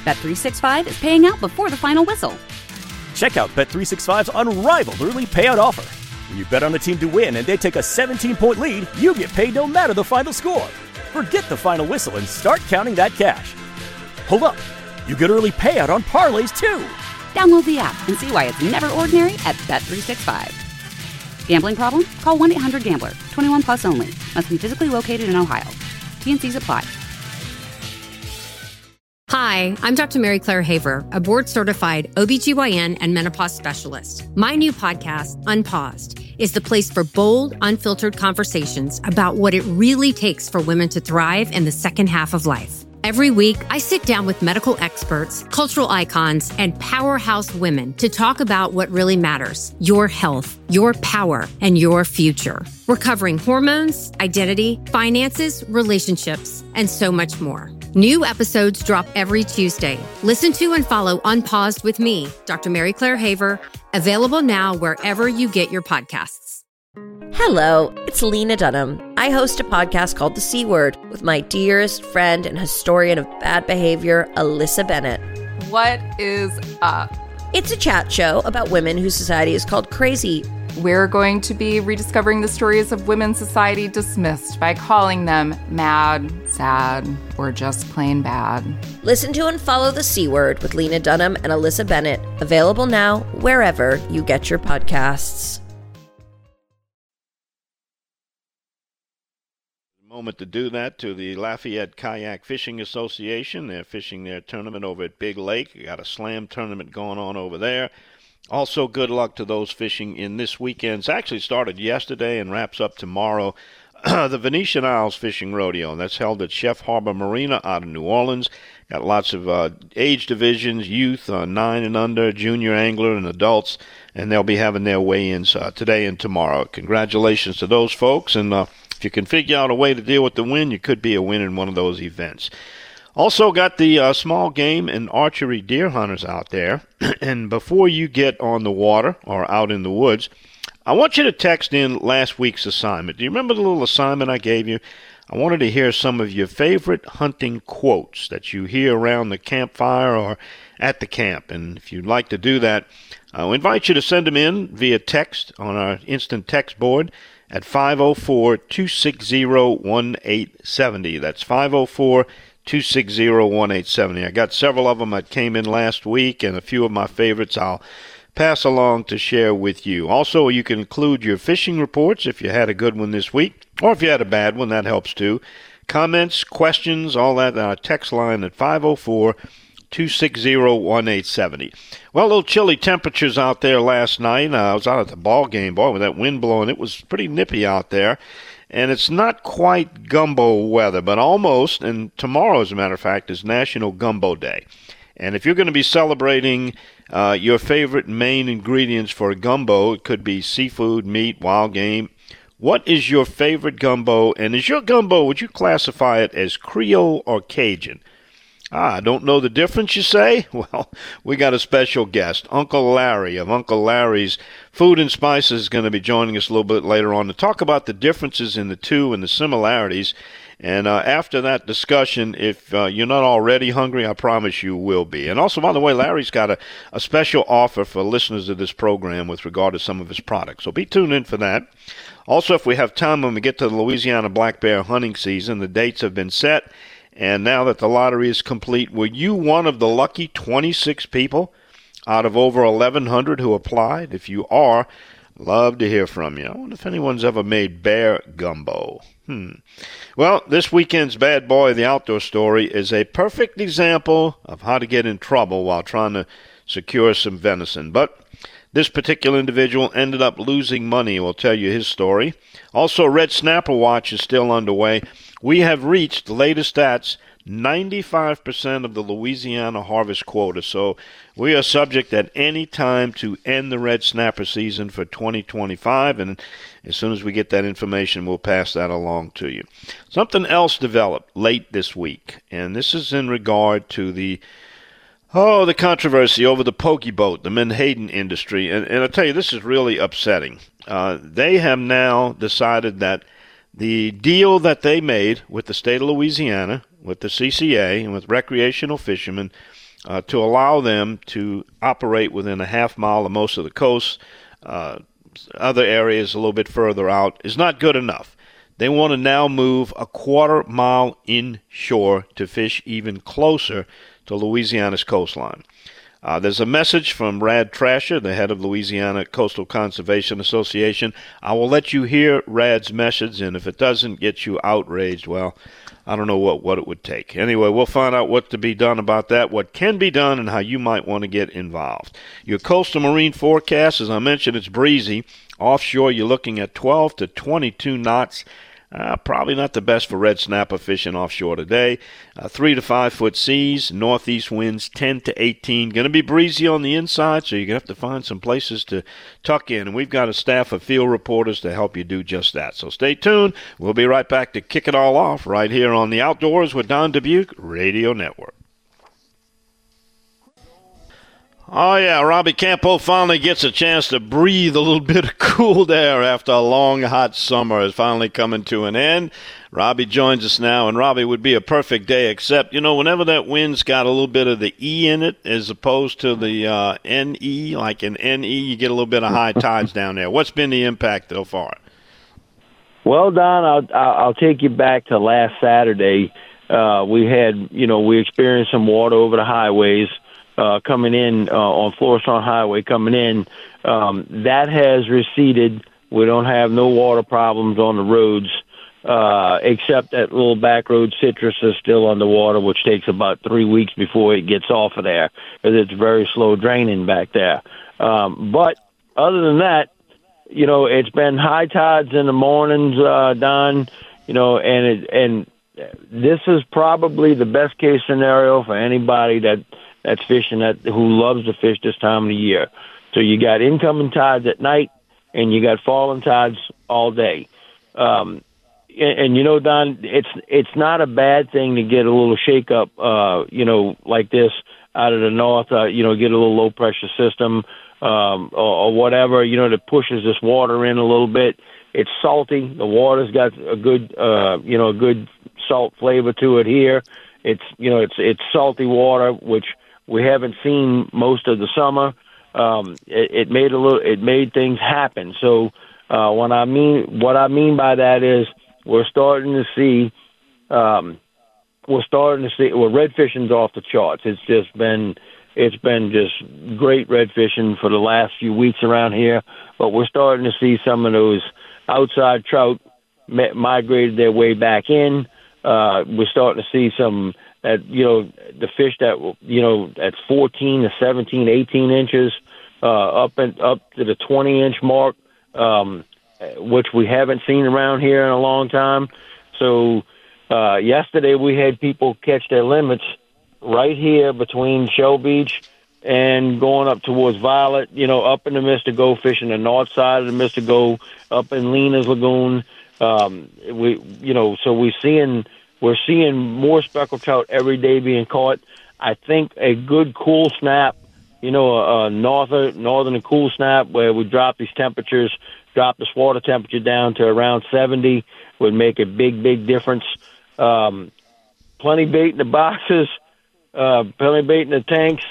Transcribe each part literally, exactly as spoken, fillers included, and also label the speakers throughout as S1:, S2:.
S1: Bet three sixty-five is paying out before the final whistle.
S2: Check out Bet three sixty-five's unrivaled early payout offer. When you bet on a team to win and they take a seventeen-point lead, you get paid no matter the final score. Forget the final whistle and start counting that cash. Hold up. You get early payout on parlays, too.
S1: Download the app and see why it's never ordinary at Bet three sixty-five. Gambling problem? Call one eight hundred gambler. twenty-one plus only. Must be physically located in Ohio. T N Cs apply.
S3: Hi, I'm Doctor Mary Claire Haver, a board-certified O B G Y N and menopause specialist. My new podcast, Unpaused, is the place for bold, unfiltered conversations about what it really takes for women to thrive in the second half of life. Every week, I sit down with medical experts, cultural icons, and powerhouse women to talk about what really matters: your health, your power, and your future. We're covering hormones, identity, finances, relationships, and so much more. New episodes drop every Tuesday. Listen to and follow Unpaused with me, Doctor Mary Claire Haver, available now wherever you get your podcasts.
S4: Hello, it's Lena Dunham. I host a podcast called The C Word with my dearest friend and historian of bad behavior, Alyssa Bennett.
S5: What is up?
S4: It's a chat show about women whose society is called crazy.
S5: We're going to be rediscovering the stories of women's society dismissed by calling them mad, sad, or just plain bad.
S4: Listen to and follow The C Word with Lena Dunham and Alyssa Bennett. Available now wherever you get your podcasts.
S6: Moment to do that to the Lafayette Kayak Fishing Association. They're fishing their tournament over at Big Lake. You got a slam tournament going on over there. Also, good luck to those fishing in this weekend's. Actually started yesterday and wraps up tomorrow. The Venetian Isles Fishing Rodeo. That's held at Chef Harbor Marina out of New Orleans. Got lots of uh, age divisions, youth, uh, nine and under, junior angler, and adults. And they'll be having their weigh-ins uh, today and tomorrow. Congratulations to those folks. And uh, if you can figure out a way to deal with the wind, you could be a winner in one of those events. Also got the uh, small game and archery deer hunters out there. And before you get on the water or out in the woods, I want you to text in last week's assignment. Do you remember the little assignment I gave you? I wanted to hear some of your favorite hunting quotes that you hear around the campfire or at the camp. And if you'd like to do that, I'll invite you to send them in via text on our instant text board at five oh four, two six zero, one eight seven oh. That's five oh four, two six zero, one eight seven oh. I got several of them that came in last week, and a few of my favorites I'll pass along to share with you. Also, you can include your fishing reports if you had a good one this week, or if you had a bad one, that helps too. Comments, questions, all that on our text line at five oh four, two six zero, one eight seven oh. Well, a little chilly temperatures out there last night. Uh, I was out at the ball game. Boy, with that wind blowing, it was pretty nippy out there. And it's not quite gumbo weather, but almost. And tomorrow, as a matter of fact, is National Gumbo Day. And if you're going to be celebrating uh, your favorite main ingredients for a gumbo, it could be seafood, meat, wild game. What is your favorite gumbo? And is your gumbo, would you classify it as Creole or Cajun? Ah, I don't know the difference, you say? Well, we got a special guest. Uncle Larry of Uncle Larry's Food and Spices is going to be joining us a little bit later on to talk about the differences in the two and the similarities. And uh, after that discussion, if uh, you're not already hungry, I promise you will be. And also, by the way, Larry's got a, a special offer for listeners of this program with regard to some of his products. So be tuned in for that. Also, if we have time when we get to the Louisiana black bear hunting season, the dates have been set. And now that the lottery is complete, were you one of the lucky twenty-six people out of over eleven hundred who applied? If you are, love to hear from you. I wonder if anyone's ever made bear gumbo. Hmm. Well, this weekend's Bad Boy, the Outdoor Story, is a perfect example of how to get in trouble while trying to secure some venison. But this particular individual ended up losing money. We'll tell you his story. Also, Red Snapper Watch is still underway. We have reached, the latest stats, ninety-five percent of the Louisiana harvest quota. So we are subject at any time to end the red snapper season for twenty twenty-five. And as soon as we get that information, we'll pass that along to you. Something else developed late this week, and this is in regard to the Oh, the controversy over the pokey boat, the Menhaden industry. And, and I tell you, this is really upsetting. Uh, they have now decided that the deal that they made with the state of Louisiana, with the C C A, and with recreational fishermen, uh, to allow them to operate within a half mile of most of the coast. Uh, other areas a little bit further out is not good enough. They want to now move a quarter mile inshore to fish even closer to Louisiana's coastline. Uh, there's a message from Rad Trasher, the head of Louisiana Coastal Conservation Association. I will let you hear Rad's message, and if it doesn't get you outraged, well, I don't know what, what it would take. Anyway, we'll find out what to be done about that, what can be done, and how you might want to get involved. Your coastal marine forecast, as I mentioned, it's breezy. Offshore, you're looking at twelve to twenty-two knots. Uh, probably not the best for red snapper fishing offshore today. Uh, three to five foot seas, northeast winds ten to eighteen. Going to be breezy on the inside, so you're going to have to find some places to tuck in. And we've got a staff of field reporters to help you do just that. So stay tuned. We'll be right back to kick it all off right here on the Outdoors with Don Dubuque Radio Network. Oh, yeah, Robbie Campo finally gets a chance to breathe a little bit of cool air after a long, hot summer is finally coming to an end. Robbie joins us now, and Robbie, would be a perfect day, except, you know, whenever that wind's got a little bit of the E in it as opposed to the uh, N E, like an N E, you get a little bit of high tides down there. What's been the impact so far?
S7: Well, Don, I'll, I'll take you back to last Saturday. Uh, we had, you know, we experienced some water over the highways. Uh, coming in uh, on Florissant Highway, coming in, um, that has receded. We don't have no water problems on the roads, uh, except that little back road Citrus is still underwater, which takes about three weeks before it gets off of there, because it's very slow draining back there. Um, but other than that, you know, it's been high tides in the mornings, uh, Don, you know, and it, and this is probably the best case scenario for anybody that that's fishing that who loves to fish this time of the year. So you got incoming tides at night, and you got falling tides all day. Um, and, and you know, Don, it's it's not a bad thing to get a little shake up, uh, you know, like this out of the north. Uh, you know, get a little low pressure system um, or, or whatever, you know, that pushes this water in a little bit. It's salty. The water's got a good, uh, you know, a good salt flavor to it here. It's you know, it's it's salty water, which we haven't seen most of the summer. Um, it, it made a little. It made things happen. So uh, when I mean what I mean by that is we're starting to see. Um, we're starting to see. Well, red fishing's off the charts. It's just been. It's been just great red fishing for the last few weeks around here. But we're starting to see some of those outside trout migrated their way back in. Uh, we're starting to see some. That, you know, the fish that, you know, that's fourteen to seventeen, eighteen inches, uh, up and up to the twenty inch mark, um, which we haven't seen around here in a long time. So, uh, yesterday we had people catch their limits right here between Shell Beach and going up towards Violet, you know, up in the Mystico, fishing the north side of the Mystico, up in Lena's Lagoon. Um, we, you know, so we're seeing, We're seeing more speckled trout every day being caught. I think a good cool snap, you know, a, a northern, northern and cool snap where we drop these temperatures, drop this water temperature down to around seventy would make a big, big difference. Um, plenty bait in the boxes, uh, plenty bait in the tanks.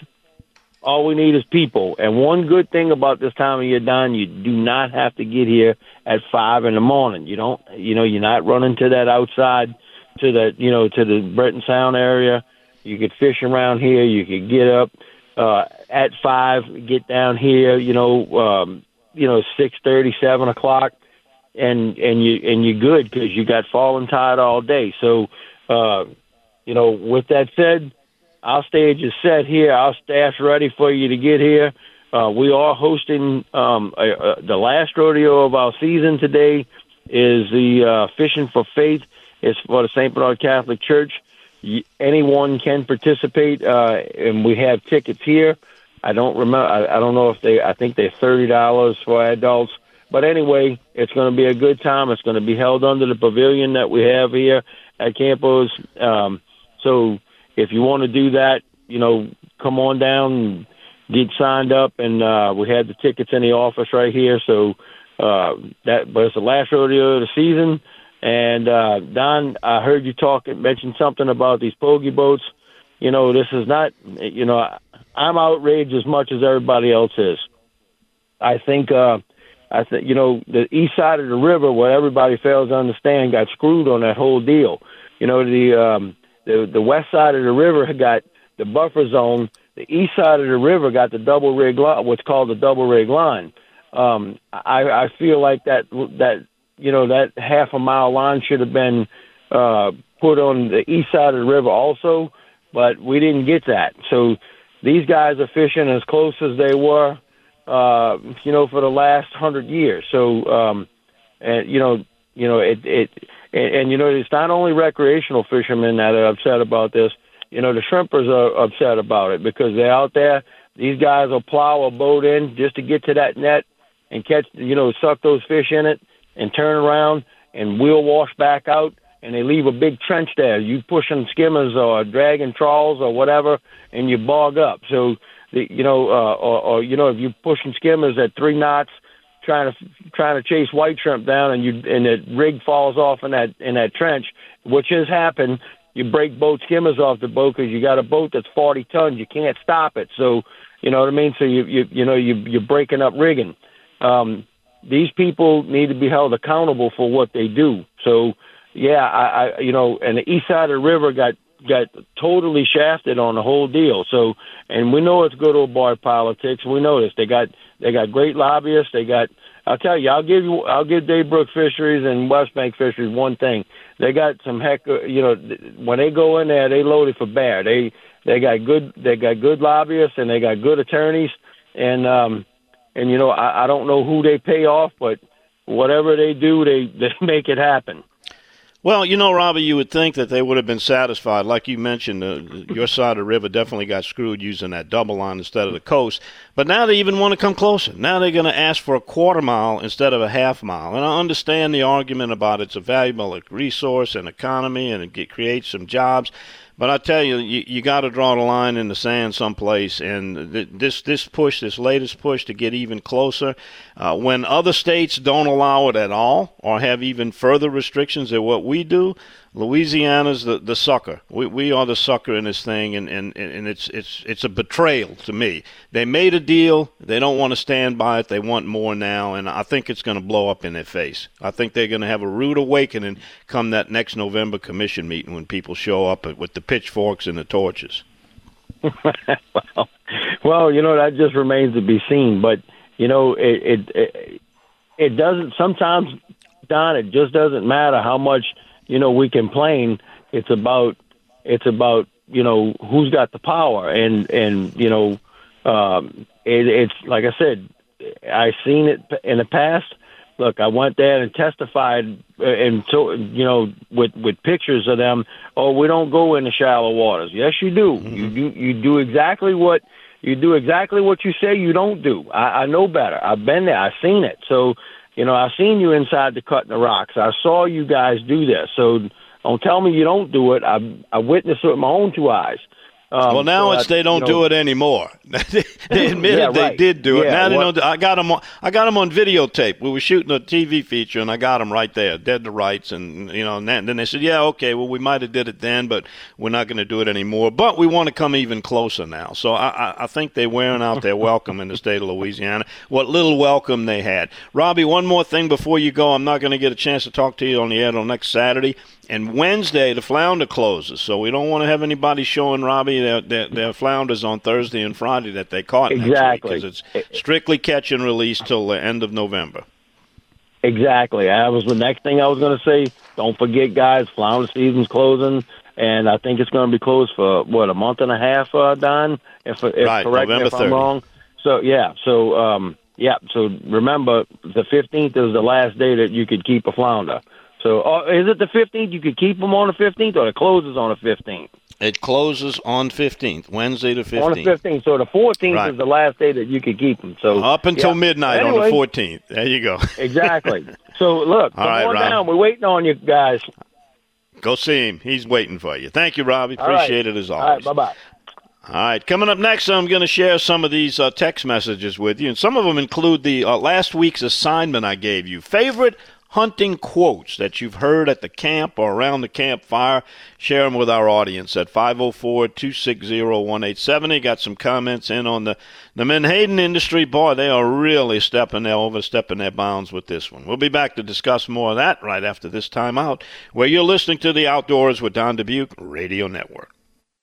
S7: All we need is people. And one good thing about this time of year, Don, you do not have to get here at five in the morning. You don't, you know, you're not running to that outside, to the, you know, to the Breton Sound area. You could fish around here. You could get up uh, at five, get down here, you know, um, you know, six thirty, seven o'clock, and and you and you're good because you got falling tide all day. So, uh, you know, with that said, our stage is set here. Our staff's ready for you to get here. Uh, we are hosting um, a, a, the last rodeo of our season today. Is the uh, Fishing for Faith. It's for the Saint Bernard Catholic Church. Anyone can participate, uh, and we have tickets here. I don't remember. I, I don't know if they. I think they're thirty dollars for adults. But anyway, it's going to be a good time. It's going to be held under the pavilion that we have here at Campo's. Um, so if you want to do that, you know, come on down and get signed up. And uh, we have the tickets in the office right here. So uh, that, but it's the last rodeo of the season. And, uh, Don, I heard you talk, mention something about these pogie boats. you know, this is not, you know, I'm outraged as much as everybody else is. I think, uh, I think, you know, the east side of the river, what everybody fails to understand, got screwed on that whole deal. You know, the um, the the west side of the river got the buffer zone. The east side of the river got the double rig line, what's called the double rig line. Um, I, I feel like that that you know that half a mile line should have been uh, put on the east side of the river also, but we didn't get that. So these guys are fishing as close as they were, uh, you know, for the last hundred years. So, um, and you know, you know, it, it, and, and you know, it's not only recreational fishermen that are upset about this. You know, the shrimpers are upset about it because they're out there. These guys will plow a boat in just to get to that net and catch, you know, suck those fish in it and turn around and wheel wash back out. And they leave a big trench there. You pushing skimmers or dragging trawls or whatever, and you bog up. So, the, you know, uh, or, or you know, if you're pushing skimmers at three knots, trying to trying to chase white shrimp down, and you and the rig falls off in that in that trench, which has happened. You break both skimmers off the boat because you got a boat that's forty tons. You can't stop it. So, you know what I mean. So you you you know you you're breaking up rigging. Um, these people need to be held accountable for what they do. So. Yeah, I, I, you know, and the east side of the river got got totally shafted on the whole deal. So, and we know it's good old boy politics. We know this. They got they got great lobbyists. They got. I'll tell you. I'll give you. I'll give Dave Brook Fisheries and West Bank Fisheries one thing. They got some heck. You know, when they go in there, they loaded for bear. They they got good. They got good lobbyists and they got good attorneys. And um, and you know, I, I don't know who they pay off, but whatever they do, they they make it happen.
S6: Well, you know, Robbie, you would think that they would have been satisfied. Like you mentioned, uh, your side of the river definitely got screwed using that double line instead of the coast. But now they even want to come closer. Now they're going to ask for a quarter mile instead of a half mile. And I understand the argument about it's a valuable resource and economy and it creates some jobs. But I tell you, you, you got to draw the line in the sand someplace. And th- this this push, this latest push to get even closer, uh, when other states don't allow it at all or have even further restrictions than what we do, Louisiana's the, the sucker. We we are the sucker in this thing, and, and, and it's it's it's a betrayal to me. They made a deal. They don't want to stand by it. They want more now, and I think it's going to blow up in their face. I think they're going to have a rude awakening come that next November commission meeting when people show up with the pitchforks and the torches.
S7: well, well, you know, that just remains to be seen. But, you know, it, it, it, it doesn't sometimes, Don, it just doesn't matter how much – you know, we complain. It's about, it's about, you know, who's got the power, and and you know, um, it, it's like I said, I've seen it in the past. Look, I went there and testified, and to, you know, with with pictures of them. Oh, we don't go in the shallow waters. Yes, you do. Mm-hmm. You do. You do exactly what you do. Exactly what you say you don't do. I, I know better. I've been there. I've seen it. So. You know, I've seen you inside the cut in the rocks. I saw you guys do this. So don't tell me you don't do it. I I witnessed it with my own two eyes. Um,
S6: well, now
S7: so
S6: it's
S7: I,
S6: they don't
S7: you know,
S6: do it anymore. They admitted
S7: yeah, right.
S6: they did do it.
S7: Yeah,
S6: now they
S7: well,
S6: don't. I got them on. I got them on videotape. We were shooting a T V feature, and I got them right there, dead to rights. And you know, and then, then they said, "Yeah, okay. Well, we might have did it then, but we're not going to do it anymore. But we want to come even closer now." So I, I, I think they're wearing out their welcome in the state of Louisiana. What little welcome they had. Robbie, one more thing before you go. I'm not going to get a chance to talk to you on the air until next Saturday. And Wednesday, the flounder closes, so we don't want to have anybody showing Robbie their, their, their flounders on Thursday and Friday that they caught next
S7: exactly.
S6: week, because it's strictly catch and release till the end of November.
S7: Exactly. That was the next thing I was going to say. Don't forget, guys, flounder season's closing, and I think it's going to be closed for, what, a month and a half, uh, Don? If, if
S6: right,
S7: correct
S6: November
S7: me if I'm
S6: thirtieth.
S7: wrong. So, yeah, so, um, yeah, so remember, the fifteenth is the last day that you could keep a flounder. So uh, is it the fifteenth? You could keep them on the fifteenth, or it closes on the fifteenth?
S6: It closes on fifteenth, Wednesday the fifteenth.
S7: On the fifteenth. So the fourteenth
S6: right.
S7: is the last day that you could keep them. So
S6: up until
S7: yeah.
S6: midnight
S7: anyway,
S6: on the fourteenth. There you go.
S7: Exactly. So look, come
S6: All right,
S7: on
S6: Rob.
S7: down. We're waiting on you guys.
S6: Go see him. He's waiting for you. Thank you, Robbie. Appreciate
S7: right.
S6: it as
S7: always.
S6: always.
S7: All right, bye-bye.
S6: All right, coming up next, I'm going to share some of these uh, text messages with you, and some of them include the uh, last week's assignment I gave you. Favorite hunting quotes that you've heard at the camp or around the campfire. Share them with our audience at five oh four, two six zero, one eight seven zero. Got some comments in on the, the Menhaden industry. Boy, they are really stepping their, overstepping their bounds with this one. We'll be back to discuss more of that right after this time out, where you're listening to The Outdoors with Don Dubuque Radio Network.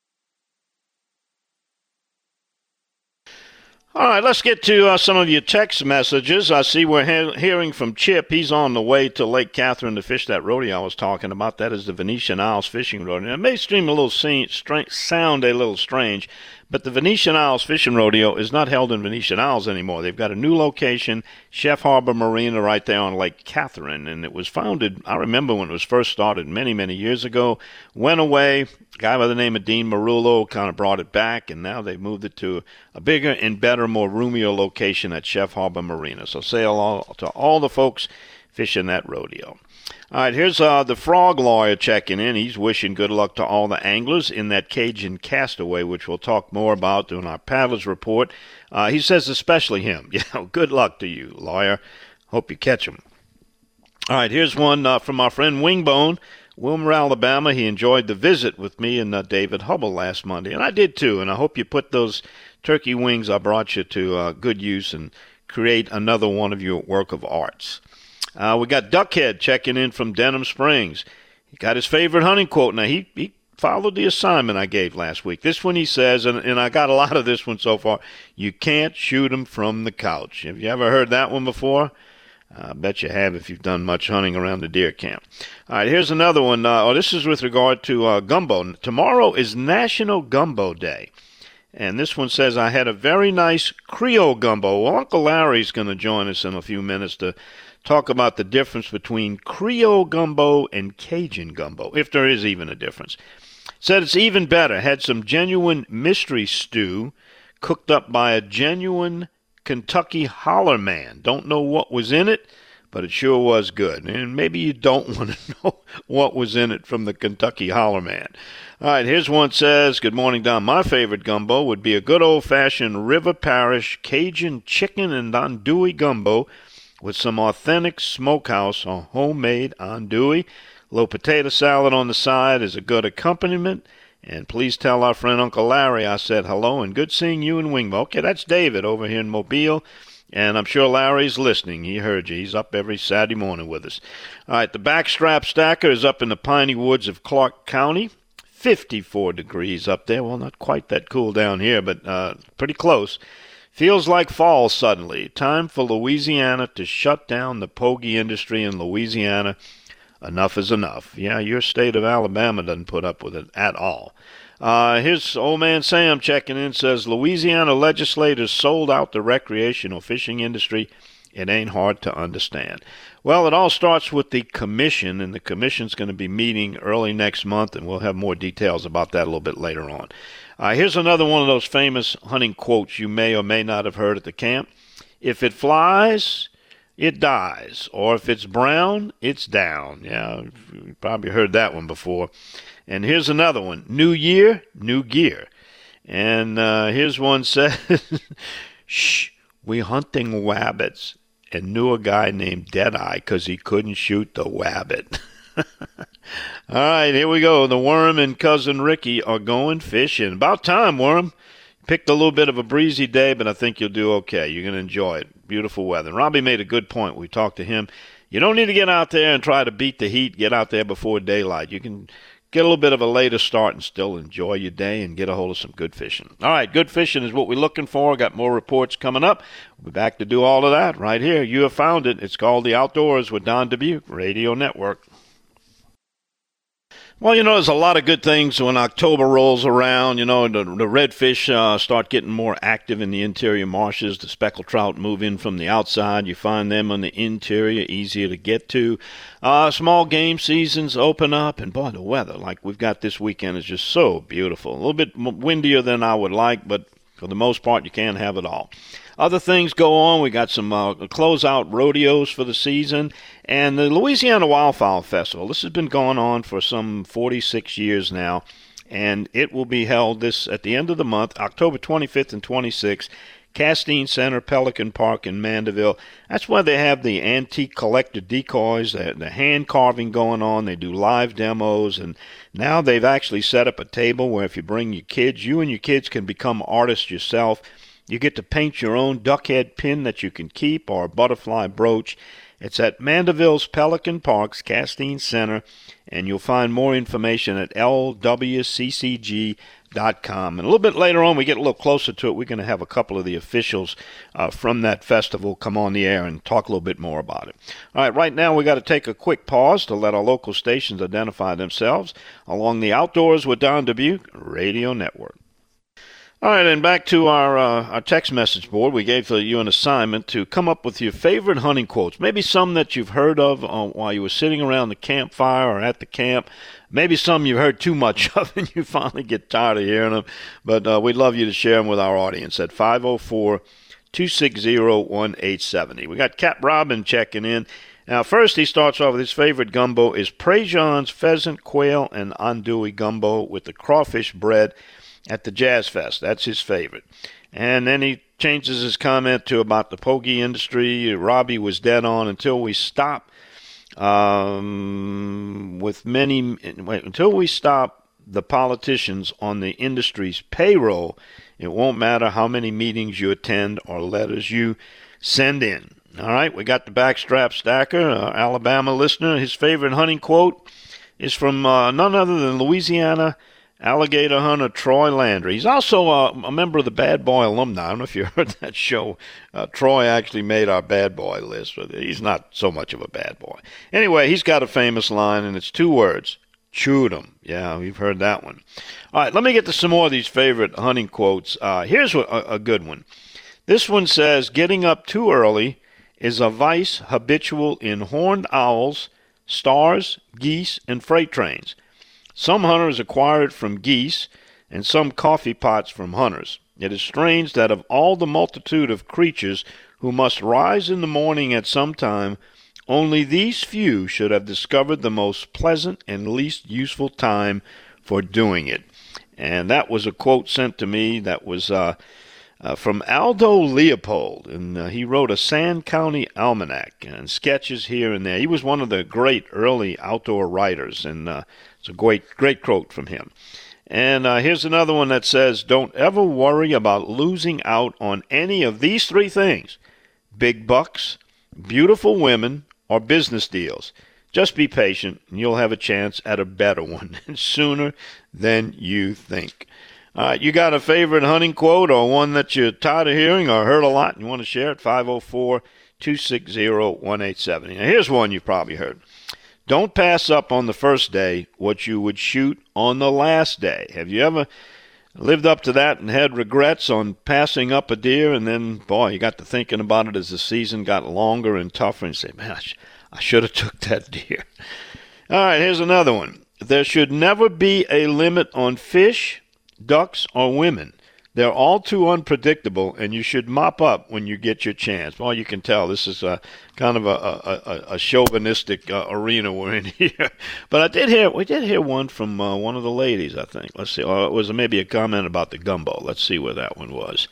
S6: All right, let's get to uh, some of your text messages. I see we're he- hearing from Chip. He's on the way to Lake Catherine to fish that rodeo I was talking about. That is the Venetian Isles Fishing Rodeo. It may seem a little se- stra- sound a little strange, but the Venetian Isles Fishing Rodeo is not held in Venetian Isles anymore. They've got a new location, Chef Harbor Marina, right there on Lake Catherine, and it was founded, I remember when it was first started many, many years ago, went away. A guy by the name of Dean Marullo kind of brought it back, and now they've moved it to a bigger and better, more roomier location at Chef Harbor Marina. So say hello to all the folks fishing that rodeo. All right, here's uh, the Frog Lawyer checking in. He's wishing good luck to all the anglers in that Cajun Castaway, which we'll talk more about during our Paddlers Report. Uh, he says especially him. Yeah, good luck to you, Lawyer. Hope you catch him. All right, here's one uh, from our friend Wingbone, Wilmer, Alabama. He enjoyed the visit with me and uh, David Hubble last Monday, and I did too, and I hope you put those turkey wings I brought you to uh, good use and create another one of your work of arts. Uh, we got Duckhead checking in from Denham Springs. He got his favorite hunting quote. Now, he, he followed the assignment I gave last week. This one he says, and, and I got a lot of this one so far, you can't shoot 'em from the couch. Have you ever heard that one before? I bet you have if you've done much hunting around the deer camp. All right, here's another one. Uh, oh, this is with regard to uh, gumbo. Tomorrow is National Gumbo Day. And this one says, I had a very nice Creole gumbo. Well, Uncle Larry's going to join us in a few minutes to talk about the difference between Creole gumbo and Cajun gumbo, if there is even a difference. Said it's even better. Had some genuine mystery stew cooked up by a genuine Kentucky holler man. Don't know what was in it, but it sure was good. And maybe you don't want to know what was in it from the Kentucky holler man. All right, here's one says, good morning, Don. My favorite gumbo would be a good old-fashioned River Parish Cajun chicken and andouille gumbo with some authentic smokehouse or homemade andouille. Little potato salad on the side is a good accompaniment. And please tell our friend Uncle Larry I said hello and good seeing you in Wingbo. Okay, that's David over here in Mobile. And I'm sure Larry's listening. He heard you. He's up every Saturday morning with us. All right, the Backstrap Stacker is up in the piney woods of Clark County. fifty-four degrees up there. Well, not quite that cool down here, but uh, pretty close. Feels like fall suddenly. Time for Louisiana to shut down the pogie industry in Louisiana. Enough is enough. Yeah, your state of Alabama doesn't put up with it at all. Uh, here's old man Sam checking in, says, Louisiana legislators sold out the recreational fishing industry. It ain't hard to understand. Well, it all starts with the commission, and the commission's going to be meeting early next month, and we'll have more details about that a little bit later on. Uh, here's another one of those famous hunting quotes you may or may not have heard at the camp. If it flies, it dies. Or if it's brown, it's down. Yeah, you probably heard that one before. And here's another one. New year, new gear. And uh, here's one says, shh, we hunting wabbits. And knew a guy named Deadeye because he couldn't shoot the wabbit. All right, here we go. The Worm and Cousin Ricky are going fishing. About time, Worm. Picked a little bit of a breezy day, but I think you'll do okay. You're going to enjoy it. Beautiful weather. And Robbie made a good point. We talked to him. You don't need to get out there and try to beat the heat. Get out there before daylight. You can get a little bit of a later start and still enjoy your day and get a hold of some good fishing. All right, good fishing is what we're looking for. Got more reports coming up. We'll be back to do all of that right here. You have found it. It's called The Outdoors with Don Dubuque Radio Network. Well, you know, there's a lot of good things when October rolls around. You know, the, the redfish uh, start getting more active in the interior marshes. The speckled trout move in from the outside. You find them on the interior, easier to get to. Uh, small game seasons open up, and boy, the weather, like we've got this weekend, is just so beautiful. A little bit windier than I would like, but for the most part, you can't have it all. Other things go on. We got some uh, closeout rodeos for the season. And the Louisiana Wildfowl Festival, this has been going on for some forty-six years now. And it will be held this at the end of the month, October twenty-fifth and twenty-sixth. Castine Center, Pelican Park in Mandeville. That's why they have the antique collector decoys, the, the hand carving going on. They do live demos, and now they've actually set up a table where if you bring your kids, you and your kids can become artists yourself. You get to paint your own duck head pin that you can keep or a butterfly brooch. It's at Mandeville's Pelican Park's Castine Center, and you'll find more information at L W C C G dot com. And a little bit later on, we get a little closer to it, we're going to have a couple of the officials uh, from that festival come on the air and talk a little bit more about it. All right, right now we got to take a quick pause to let our local stations identify themselves along the Outdoors with Don Dubuque Radio Network. All right, and back to our uh, our text message board. We gave you an assignment to come up with your favorite hunting quotes, maybe some that you've heard of uh, while you were sitting around the campfire or at the camp, maybe some you've heard too much of and you finally get tired of hearing them, but uh, we'd love you to share them with our audience at five oh four, two six zero, one eight seven oh. We got Cap Robin checking in. Now, first he starts off with his favorite gumbo is Prejean's pheasant, quail, and andouille gumbo with the crawfish bread at the Jazz Fest. That's his favorite. And then he changes his comment to about the pokey industry. Robbie was dead on until we stop um, with many, wait, until we stop the politicians on the industry's payroll, it won't matter how many meetings you attend or letters you send in. All right, we got the Backstrap Stacker, uh, Alabama listener. His favorite hunting quote is from uh, none other than Louisiana alligator hunter Troy Landry. He's also uh, a member of the Bad Boy alumni. I don't know if you heard that show. Uh, Troy actually made our Bad Boy list, but he's not so much of a bad boy. Anyway, he's got a famous line, and it's two words, chewed 'em. Yeah, we've heard that one. All right, let me get to some more of these favorite hunting quotes. Uh, here's a, a good one. This one says, getting up too early is a vice habitual in horned owls, stars, geese, and freight trains. Some hunters acquire it from geese, and some coffee pots from hunters. It is strange that of all the multitude of creatures who must rise in the morning at some time, only these few should have discovered the most pleasant and least useful time for doing it. And that was a quote sent to me that was uh, uh, from Aldo Leopold, and uh, he wrote a Sand County Almanac and sketches here and there. He was one of the great early outdoor writers, and uh, it's a great, great quote from him. And uh, here's another one that says, don't ever worry about losing out on any of these three things: big bucks, beautiful women, or business deals. Just be patient, and you'll have a chance at a better one sooner than you think. All right, you got a favorite hunting quote or one that you're tired of hearing or heard a lot and you want to share it? five oh four, two six zero, one eight seven oh. Now, here's one you've probably heard. Don't pass up on the first day what you would shoot on the last day. Have you ever lived up to that and had regrets on passing up a deer, and then, boy, you got to thinking about it as the season got longer and tougher, and say, man, I, sh- I should have took that deer. All right, here's another one. There should never be a limit on fish, ducks, or women. They're all too unpredictable, and you should mop up when you get your chance. Well, you can tell this is a kind of a, a, a chauvinistic uh, arena we're in here. But I did hear we did hear one from uh, one of the ladies, I think. Let's see. Or it was maybe a comment about the gumbo. Let's see where that one was.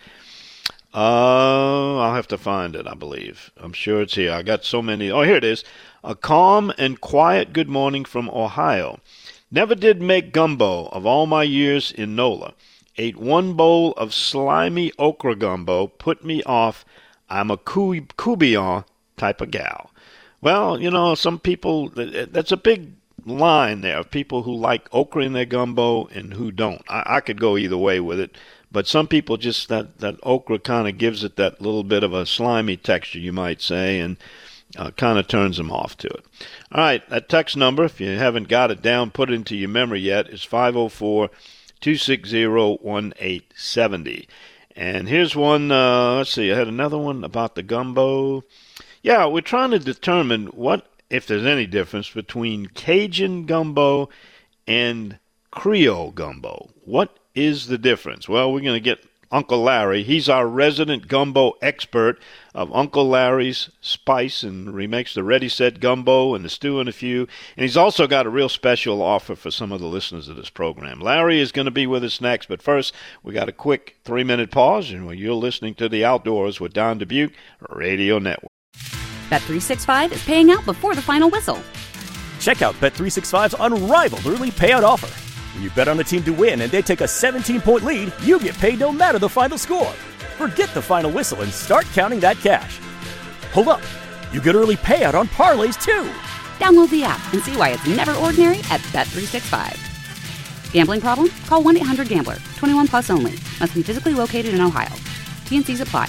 S6: Uh, I'll have to find it, I believe. I'm sure it's here. I got so many. Oh, here it is. A calm and quiet good morning from Ohio. Never did make gumbo of all my years in NOLA. Ate one bowl of slimy okra gumbo, put me off. I'm a Coubillon type of gal. Well, you know, some people, that's a big line there of people who like okra in their gumbo and who don't. I, I could go either way with it, but some people just, that, that okra kind of gives it that little bit of a slimy texture, you might say, and uh, kind of turns them off to it. All right, that text number, if you haven't got it down, put it into your memory yet, is five oh four, two six zero, one eight seven oh. And here's one, uh, let's see, I had another one about the gumbo. Yeah, we're trying to determine what, if there's any difference, between Cajun gumbo and Creole gumbo. What is the difference? Well, we're going to get Uncle Larry. He's our resident gumbo expert of Uncle Larry's Spice, and remakes the Ready Set Gumbo and the Stew and a Few. And he's also got a real special offer for some of the listeners of this program. Larry is going to be with us next, but first we got a quick three-minute pause, and you're listening to The Outdoors with Don Dubuque Radio Network.
S1: Bet three sixty-five is paying out before the final whistle.
S2: Check out Bet three sixty-five's unrivaled early payout offer. When you bet on a team to win and they take a seventeen-point lead, you get paid no matter the final score. Forget the final whistle and start counting that cash. Hold up. You get early payout on parlays, too.
S1: Download the app and see why it's never ordinary at Bet three sixty-five. Gambling problem? Call one eight hundred gambler. twenty-one plus only. Must be physically located in Ohio. T N Cs apply.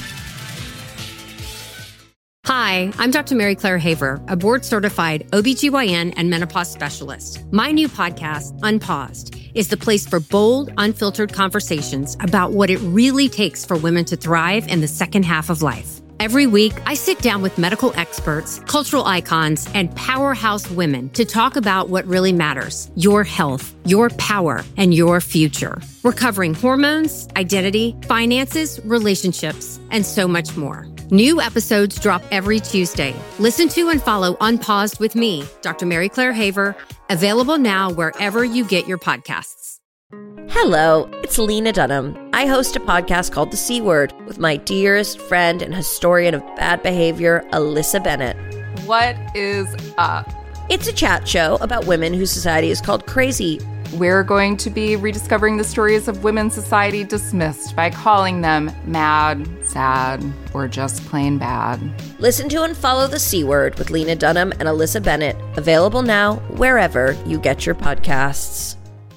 S3: Hi, I'm Doctor Mary Claire Haver, a board-certified O B G Y N and menopause specialist. My new podcast, Unpaused, is the place for bold, unfiltered conversations about what it really takes for women to thrive in the second half of life. Every week, I sit down with medical experts, cultural icons, and powerhouse women to talk about what really matters: your health, your power, and your future. We're covering hormones, identity, finances, relationships, and so much more. New episodes drop every Tuesday. Listen to and follow Unpaused with me, Doctor Mary Claire Haver, available now wherever you get your podcasts.
S4: Hello, it's Lena Dunham. I host a podcast called The C Word with my dearest friend and historian of bad behavior, Alyssa Bennett.
S5: What is up?
S4: It's a chat show about women whose society is called crazy.
S5: We're going to be rediscovering the stories of women society dismissed by calling them mad, sad, or just plain bad.
S4: Listen to and follow The C Word with Lena Dunham and Alyssa Bennett. Available now wherever you get your podcasts.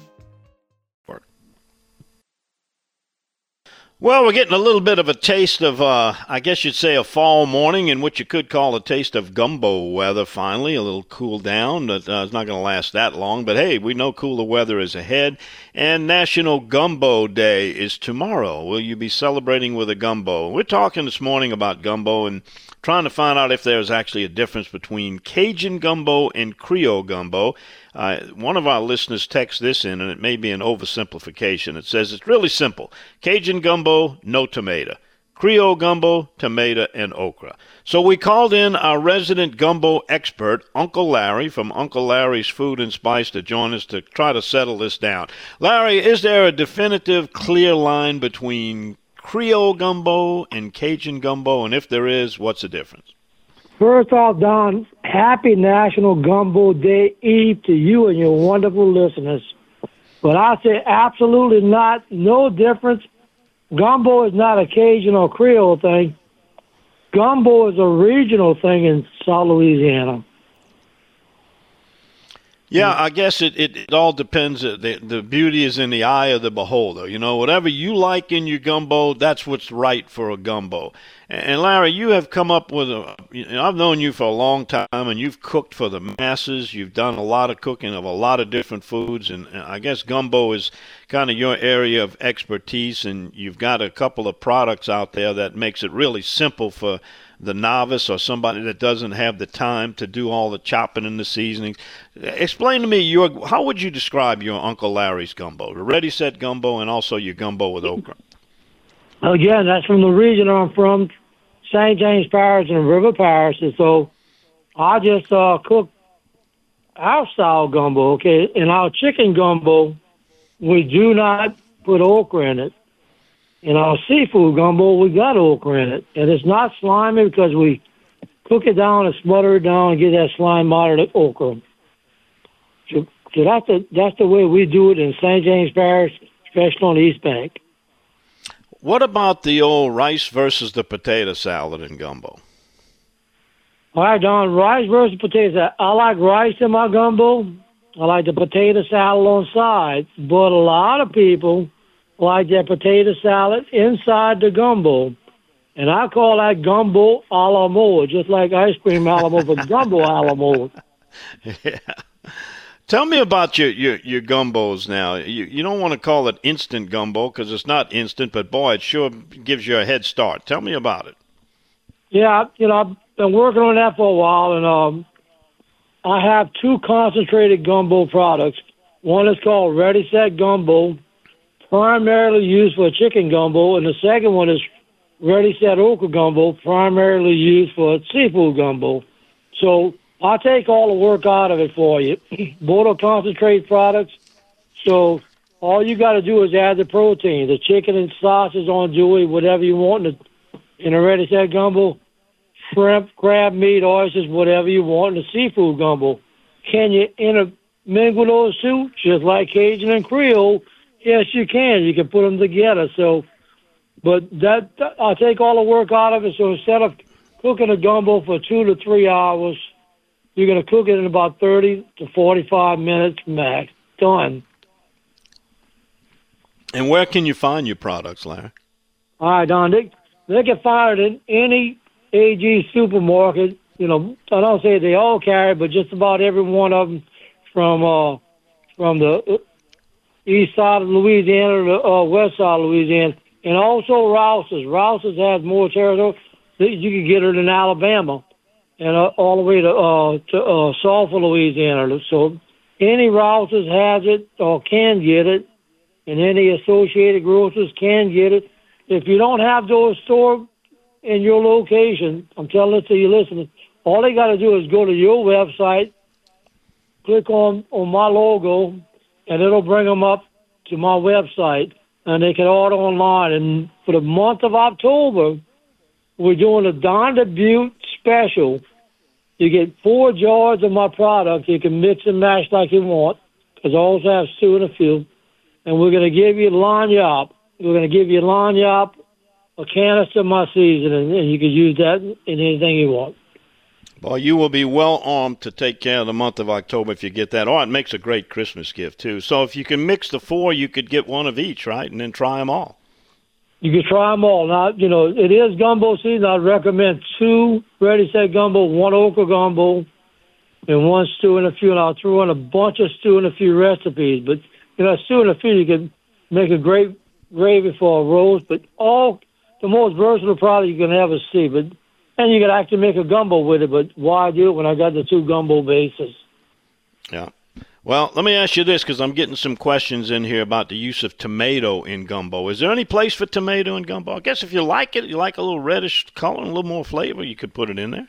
S6: Well, we're getting a little bit of a taste of, uh, I guess you'd say, a fall morning in what you could call a taste of gumbo weather finally. A little cool down, but uh, it's not going to last that long. But hey, we know cooler weather is ahead. And National Gumbo Day is tomorrow. Will you be celebrating with a gumbo? We're talking this morning about gumbo and trying to find out if there's actually a difference between Cajun gumbo and Creole gumbo. Uh, one of our listeners texts this in, and it may be an oversimplification. It says it's really simple. Cajun gumbo, no tomato. Creole gumbo, tomato, and okra. So we called in our resident gumbo expert, Uncle Larry, from Uncle Larry's Food and Spice, to join us to try to settle this down. Larry, is there a definitive, clear line between Creole gumbo and Cajun gumbo? And if there is, what's the difference?
S8: First off, Don, happy National Gumbo Day Eve to you and your wonderful listeners. But I say absolutely not, no difference. Gumbo is not a Cajun or Creole thing. Gumbo is a regional thing in South Louisiana.
S6: Yeah, I guess it, it, it all depends. The, the beauty is in the eye of the beholder. You know, whatever you like in your gumbo, that's what's right for a gumbo. And Larry, you have come up with a, you know, I've known you for a long time, and you've cooked for the masses. You've done a lot of cooking of a lot of different foods, and I guess gumbo is kind of your area of expertise, and you've got a couple of products out there that makes it really simple for the novice or somebody that doesn't have the time to do all the chopping and the seasonings. Explain to me, your how would you describe your Uncle Larry's gumbo, the Ready Set Gumbo, and also your gumbo with okra?
S8: Again, that's from the region I'm from, Saint James Parish and River Parish, and so I just uh, cook our style gumbo, okay? In our chicken gumbo, we do not put okra in it. In our seafood gumbo, we got okra in it. And it's not slimy because we cook it down and smother it down and get that slime out of the okra. So, so that's, the, that's the way we do it in Saint James Parish, especially on the East Bank.
S6: What about the old rice versus the potato salad in gumbo?
S8: All right, Don, rice versus potato salad. I like rice in my gumbo. I like the potato salad on side. But a lot of people like that potato salad inside the gumbo. And I call that gumbo a la mode, just like ice cream a la mode, but gumbo a la mode.
S6: Yeah. Tell me about your, your, your gumbos now. You you don't want to call it instant gumbo because it's not instant, but boy, it sure gives you a head start. Tell me about it.
S8: Yeah, you know, I've been working on that for a while, and um, I have two concentrated gumbo products. One is called Ready Set Gumbo, primarily used for chicken gumbo, and the second one is ready set okra gumbo, primarily used for seafood gumbo. So I take all the work out of it for you. Both are concentrate products, so all you got to do is add the protein, the chicken and sausage on Dewey, whatever you want in, the, in a ready set gumbo, shrimp, crab meat, oysters, whatever you want in the seafood gumbo. Can you intermingle those two, just like Cajun and Creole? Yes, you can. You can put them together. So, but that, that I take all the work out of it. So instead of cooking a gumbo for two to three hours, you're going to cook it in about thirty to forty-five minutes max. Done.
S6: And where can you find your products, Larry?
S8: All right, Don. They, they can find it in any A G supermarket. You know, I don't say they all carry, but just about every one of them from uh, from the east side of Louisiana to the uh, west side of Louisiana. And also Rouse's. Rouse's has more territory. You can get it in Alabama and uh, all the way to uh, to uh, Sulphur, Louisiana. So any Rouse's has it or can get it, and any associated grocers can get it. If you don't have those stored in your location, I'm telling it to you listening, all they got to do is go to your website, click on, on my logo, and it'll bring them up to my website, and they can order online. And for the month of October, we're doing a Don Dubuque special. You get four jars of my product. You can mix and match like you want, because I also have stew and a few. And we're going to give you lagniappe. We're going to give you lagniappe, a canister of my seasoning, and you can use that in anything you want.
S6: Well, you will be well armed to take care of the month of October if you get that. Oh, it makes a great Christmas gift, too. So if you can mix the four, you could get one of each, right, and then try them all.
S8: You can try them all. Now, you know, it is gumbo season. I'd recommend two ready-set gumbo, one okra gumbo, and one stew and a few. And I'll throw in a bunch of stew and a few recipes. But, you know, stew and a few, you can make a great gravy for a roast. But all the most versatile product you can have is stew. But and you can actually make a gumbo with it, but why do it when I got the two gumbo bases?
S6: Yeah. Well, let me ask you this, because I'm getting some questions in here about the use of tomato in gumbo. Is there any place for tomato in gumbo? I guess if you like it, you like a little reddish color and a little more flavor, you could put it in there.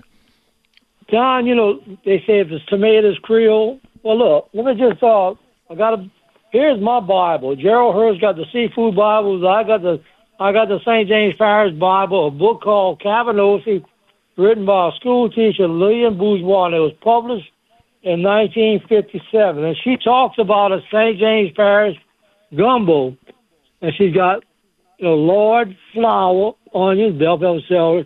S8: John, you know, they say if it's tomatoes, Creole. Well, look, let me just, uh, I got a, here's my Bible. Gerald Hurst got the seafood Bibles. I got the, I got the Saint James Parish Bible, a book called Cavanosi, written by a school teacher, Lillian Bourgeois, and it was published in nineteen fifty-seven. And she talks about a Saint James Parish gumbo. And she's got, you know, lard, flour, onions, bell pepper, celery,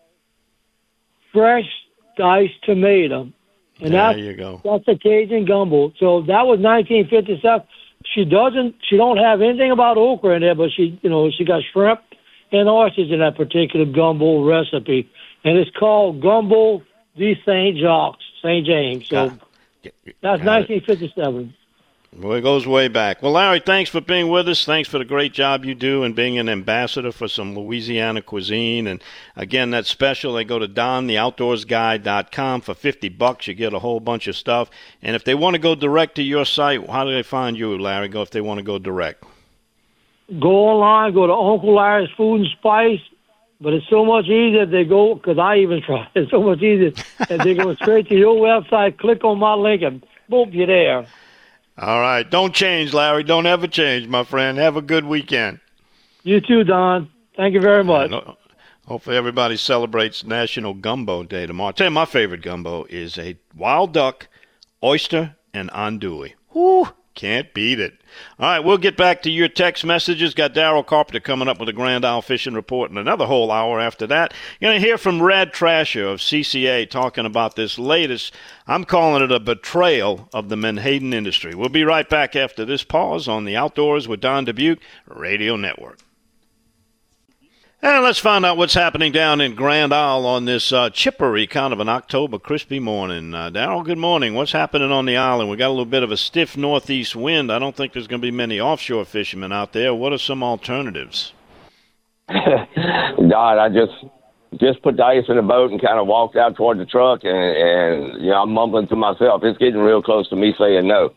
S8: fresh diced tomato. And
S6: there
S8: that's,
S6: you go.
S8: That's a Cajun gumbo. So that was nineteen fifty-seven. She doesn't, she don't have anything about okra in there, but she, you know, she got shrimp and oysters in that particular gumbo recipe. And it's called Gumbo de Saint Jacques, Saint James. So
S6: Got,
S8: that's
S6: got
S8: nineteen fifty-seven.
S6: It. Well, it goes way back. Well, Larry, thanks for being with us. Thanks for the great job you do and being an ambassador for some Louisiana cuisine. And, again, that special, they go to don the outdoors guy dot com for fifty bucks. You get a whole bunch of stuff. And if they want to go direct to your site, how do they find you, Larry, go if they want to go direct?
S8: Go online, go to Uncle Larry's Food and Spice. But it's so much easier if they go, because I even try. It's so much easier if they go straight to your website, click on my link, and boom, you're there.
S6: All right. Don't change, Larry. Don't ever change, my friend. Have a good weekend.
S8: You too, Don. Thank you very much.
S6: Hopefully everybody celebrates National Gumbo Day tomorrow. I'll tell you, my favorite gumbo is a wild duck, oyster, and andouille. Whoo! Can't beat it. All right, we'll get back to your text messages. Got Daryl Carpenter coming up with a Grand Isle Fishing Report in another whole hour after that. You're going to hear from Rad Trasher of C C A talking about this latest, I'm calling it a betrayal of the menhaden industry. We'll be right back after this pause on the Outdoors with Don Dubuque Radio Network. And let's find out what's happening down in Grand Isle on this uh, chippery kind of an October crispy morning. Uh, Darryl, good morning. What's happening on the island? We got a little bit of a stiff northeast wind. I don't think there's going to be many offshore fishermen out there. What are some alternatives?
S9: Don, I just just put the ice in the boat and kind of walked out toward the truck, and, and you know, I'm mumbling to myself. It's getting real close to me saying no.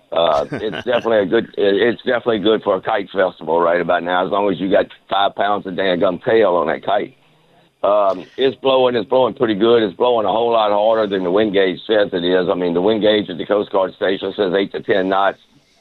S9: Uh, it's definitely a good. It's definitely good for a kite festival right about now. As long as you got five pounds of dang tail on that kite, um, it's blowing. It's blowing pretty good. It's blowing a whole lot harder than the wind gauge says it is. I mean, the wind gauge at the Coast Guard station says eight to ten knots,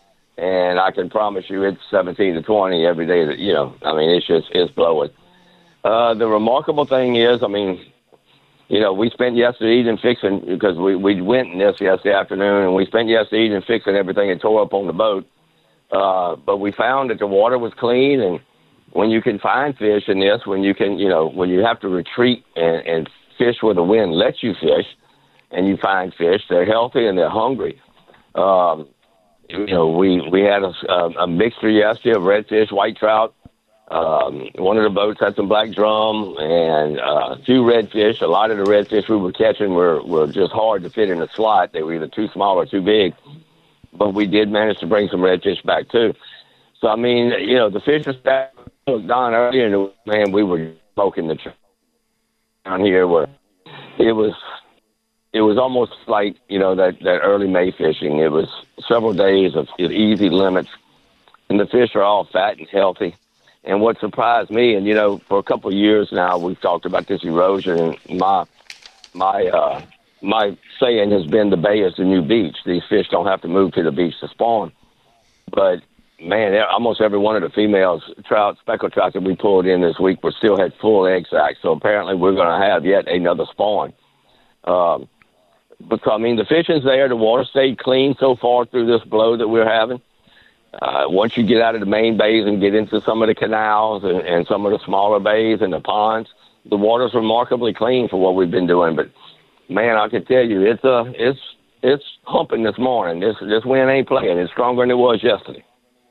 S9: and I can promise you it's seventeen to twenty every day. That you know, I mean, it's just it's blowing. Uh, the remarkable thing is, I mean. You know, we spent yesterday evening fixing, because we, we went in this yesterday afternoon, and we spent yesterday evening fixing everything that tore up on the boat. Uh, but we found that the water was clean, and when you can find fish in this, when you can, you know, when you have to retreat and, and fish where the wind lets you fish, and you find fish, they're healthy and they're hungry. Um, you know, we, we had a, a mixture yesterday of redfish, white trout. Um, one of the boats had some black drum and uh, a few redfish. A lot of the redfish we were catching were, were just hard to fit in a slot. They were either too small or too big. But we did manage to bring some redfish back, too. So, I mean, you know, the fish was Don earlier, and man, we were smoking the tr- down here where it was it was almost like, you know, that, that early May fishing. It was several days of easy limits, and the fish are all fat and healthy. And what surprised me, and, you know, for a couple of years now, we've talked about this erosion, and my my uh, my saying has been the bay is the new beach. These fish don't have to move to the beach to spawn. But, man, almost every one of the females, trout, speckled trout that we pulled in this week were still had full egg sacs. So apparently we're going to have yet another spawn. Um, because, I mean, the fishing's there. The water stayed clean so far through this blow that we're having. Uh, once you get out of the main bays and get into some of the canals and, and some of the smaller bays and the ponds, the water's remarkably clean for what we've been doing. But man, I can tell you, it's uh, it's it's humping this morning. This this wind ain't playing. It's stronger than it was yesterday.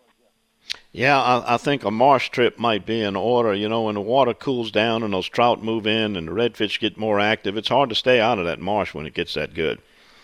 S6: Yeah, I, I think a marsh trip might be in order. You know, when the water cools down and those trout move in and the redfish get more active, it's hard to stay out of that marsh when it gets that good.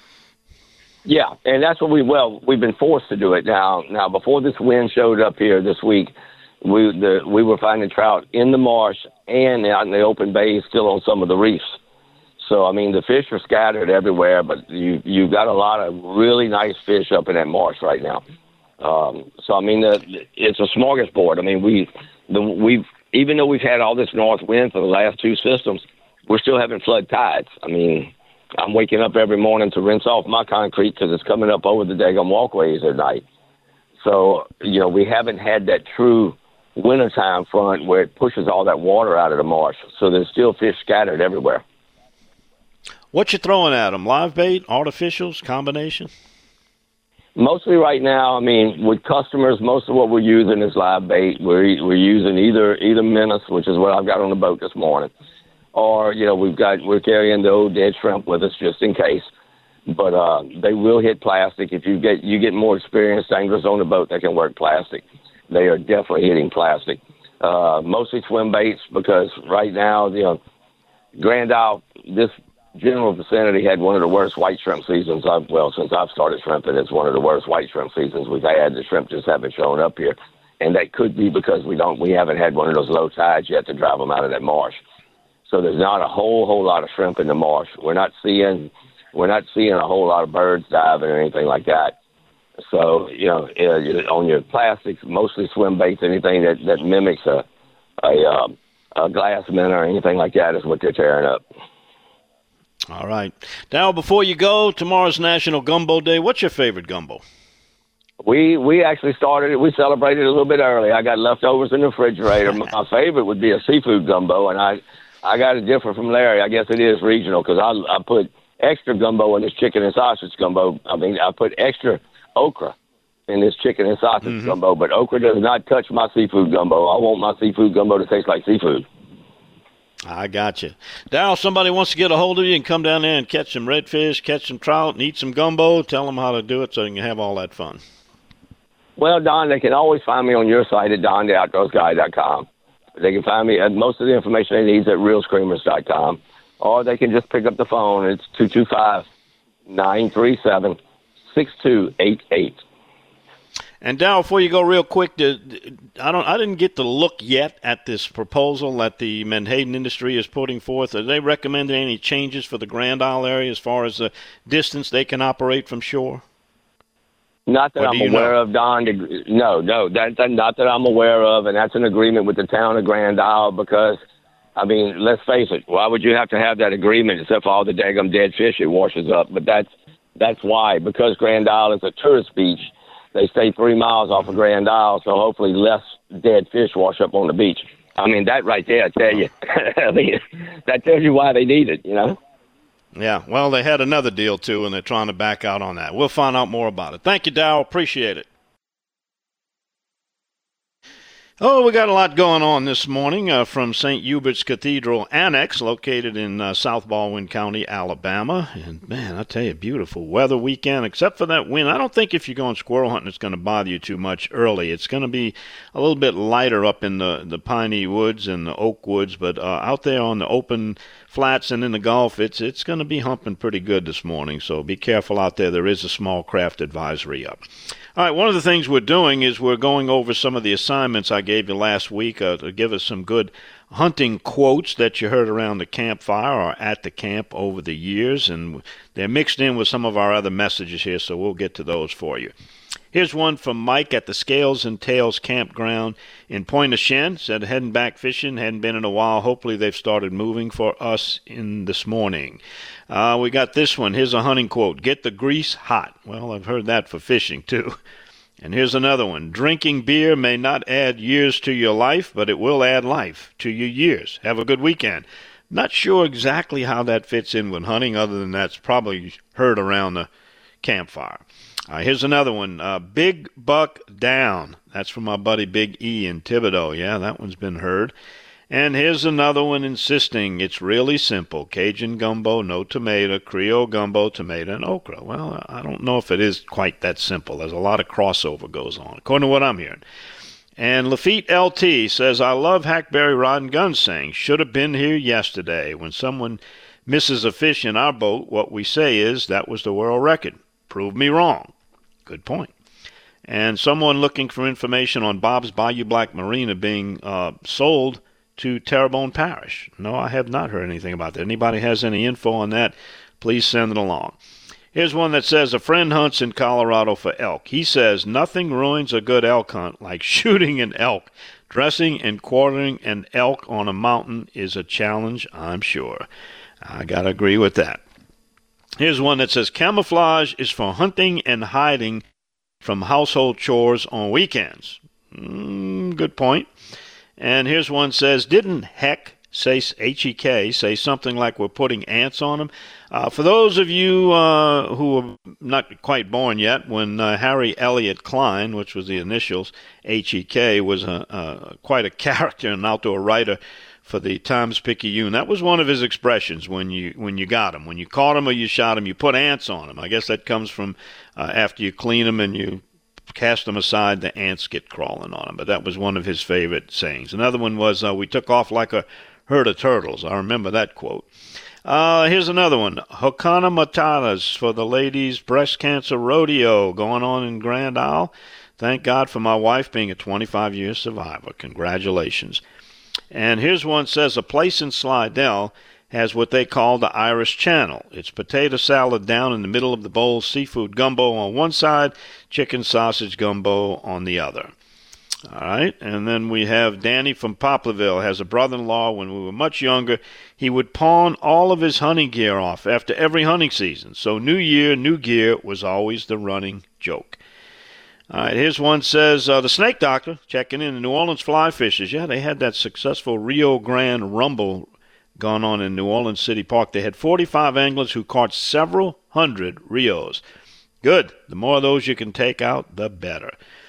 S9: Yeah, and that's what we, well, we've been forced to do it now. Now, before this wind showed up here this week, we the, we were finding trout in the marsh and out in the open bays still on some of the reefs. So, I mean, the fish are scattered everywhere, but you, you've got a lot of really nice fish up in that marsh right now. Um, so, I mean, the, it's a smorgasbord. I mean, we, the, we've, even though we've had all this north wind for the last two systems, we're still having flood tides. I mean, I'm waking up every morning to rinse off my concrete because it's coming up over the daggone walkways at night. So, you know, we haven't had that true wintertime front where it pushes all that water out of the marsh. So there's still fish scattered everywhere.
S6: What you throwing at them? Live bait, artificials, combination?
S9: Mostly right now, I mean, with customers, most of what we're using is live bait. We're, we're using either, either Menace, which is what I've got on the boat this morning, or, you know, we've got, we're carrying the old dead shrimp with us just in case. But uh, they will hit plastic. If you get you get more experienced anglers on the boat that can work plastic, they are definitely hitting plastic. Uh, mostly swim baits because right now, you know, Grand Isle, this general vicinity had one of the worst white shrimp seasons. I've, well, since I've started shrimping, it's one of the worst white shrimp seasons we've had. The shrimp just haven't shown up here, and that could be because we don't we haven't had one of those low tides yet to drive them out of that marsh. So there's not a whole whole lot of shrimp in the marsh. We're not seeing we're not seeing a whole lot of birds diving or anything like that. So, you know, on your plastics, mostly swim baits, anything that, that mimics a a, um, a glass minnow or anything like that is what they're tearing up.
S6: All right. Now, before you go, tomorrow's National Gumbo Day. What's your favorite gumbo?
S9: We we actually started it. We celebrated a little bit early. I got leftovers in the refrigerator. My favorite would be a seafood gumbo, and I I got it different from Larry. I guess it is regional because I I put extra gumbo in this chicken and sausage gumbo. I mean, I put extra okra in this chicken and sausage mm-hmm. gumbo, but okra does not touch my seafood gumbo. I want my seafood gumbo to taste like seafood.
S6: I got you. Darryl, somebody wants to get a hold of you and come down there and catch some redfish, catch some trout, and eat some gumbo. Tell them how to do it so you can have all that fun.
S9: Well, Don, they can always find me on your site at don the outdoors guy dot com. They can find me, at most of the information they need is at real screamers dot com. Or they can just pick up the phone. It's two two five, nine three seven, six two eight eight.
S6: And Darryl, before you go real quick, I don't, I didn't get to look yet at this proposal that the Menhaden industry is putting forth. Are they recommending any changes for the Grand Isle area as far as the distance they can operate from shore?
S9: Not that
S6: Or
S9: I'm
S6: do you
S9: aware
S6: know?
S9: of, Don. No, no, that's not that I'm aware of, and that's an agreement with the town of Grand Isle because, I mean, let's face it, why would you have to have that agreement except for all the daggum dead fish it washes up? But that's that's why, because Grand Isle is a tourist beach, they stay three miles off of Grand Isle, so hopefully less dead fish wash up on the beach. I mean, that right there, I tell you, I mean, that tells you why they need it, you know?
S6: Yeah, well, they had another deal, too, and they're trying to back out on that. We'll find out more about it. Thank you, Dow. Appreciate it. Oh, we got a lot going on this morning uh, from Saint Hubert's Cathedral Annex, located in uh, South Baldwin County, Alabama. And, man, I tell you, beautiful weather weekend, except for that wind. I don't think if you're going squirrel hunting, it's going to bother you too much early. It's going to be a little bit lighter up in the, the piney woods and the oak woods, but uh, out there on the open flats and in the Gulf, it's it's going to be humping pretty good this morning, so be careful out there. There is a small craft advisory up. All right, one of the things we're doing is we're going over some of the assignments I gave you last week uh, to give us some good hunting quotes that you heard around the campfire or at the camp over the years, and they're mixed in with some of our other messages here, so we'll get to those for you. Here's one from Mike at the Scales and Tails Campground in Pointe-aux-Chenes. Said, heading back fishing, hadn't been in a while. Hopefully they've started moving for us in this morning. Uh, we got this one. Here's a hunting quote. Get the grease hot. Well, I've heard that for fishing, too. And here's another one. Drinking beer may not add years to your life, but it will add life to your years. Have a good weekend. Not sure exactly how that fits in with hunting, other than that's probably heard around the campfire. Uh, here's another one. Uh, Big Buck Down. That's from my buddy Big E in Thibodaux. Yeah, that one's been heard. And here's another one insisting it's really simple. Cajun gumbo, no tomato, Creole gumbo, tomato, and okra. Well, I don't know if it is quite that simple. There's a lot of crossover goes on, according to what I'm hearing. And Lafitte L T says, I love hackberry rod and gun saying, should have been here yesterday. When someone misses a fish in our boat, what we say is, that was the world record. Prove me wrong. Good point. And someone looking for information on Bob's Bayou Black Marina being uh, sold to Terrebonne Parish. No, I have not heard anything about that. Anybody has any info on that, please send it along. Here's one that says, a friend hunts in Colorado for elk. He says, nothing ruins a good elk hunt like shooting an elk. Dressing and quartering an elk on a mountain is a challenge, I'm sure. I got to agree with that. Here's one that says, camouflage is for hunting and hiding from household chores on weekends. Mm, good point. And here's one that says, didn't Heck, say H E K, say something like we're putting ants on them? Uh, for those of you uh, who are not quite born yet, when uh, Harry Elliott Klein, which was the initials, H E K, was a, a, quite a character and outdoor writer for the Times-Picayune. That was one of his expressions when you when you got him. When you caught him or you shot him, you put ants on him. I guess that comes from uh, after you clean them and you cast them aside, the ants get crawling on them. But that was one of his favorite sayings. Another one was, uh, we took off like a herd of turtles. I remember that quote. Uh, here's another one. Hakuna Matatas for the ladies' breast cancer rodeo going on in Grand Isle. Thank God for my wife being a twenty-five year survivor. Congratulations. And here's one that says, a place in Slidell has what they call the Irish Channel. It's potato salad down in the middle of the bowl, seafood gumbo on one side, chicken sausage gumbo on the other. All right, and then we have Danny from Poplarville has a brother-in-law. When we were much younger, he would pawn all of his hunting gear off after every hunting season. So new year, new gear was always the running joke. All right, here's one that says, uh, the Snake Doctor checking in. The New Orleans Fly Fishers. Yeah, they had that successful Rio Grande Rumble going on in New Orleans City Park. They had forty-five anglers who caught several hundred Rios. Good. The more of those you can take out, the better.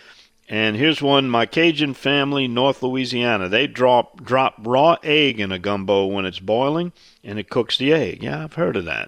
S6: And here's one, my Cajun family, North Louisiana. They drop drop raw egg in a gumbo when it's boiling, and it cooks the egg. Yeah, I've heard of that.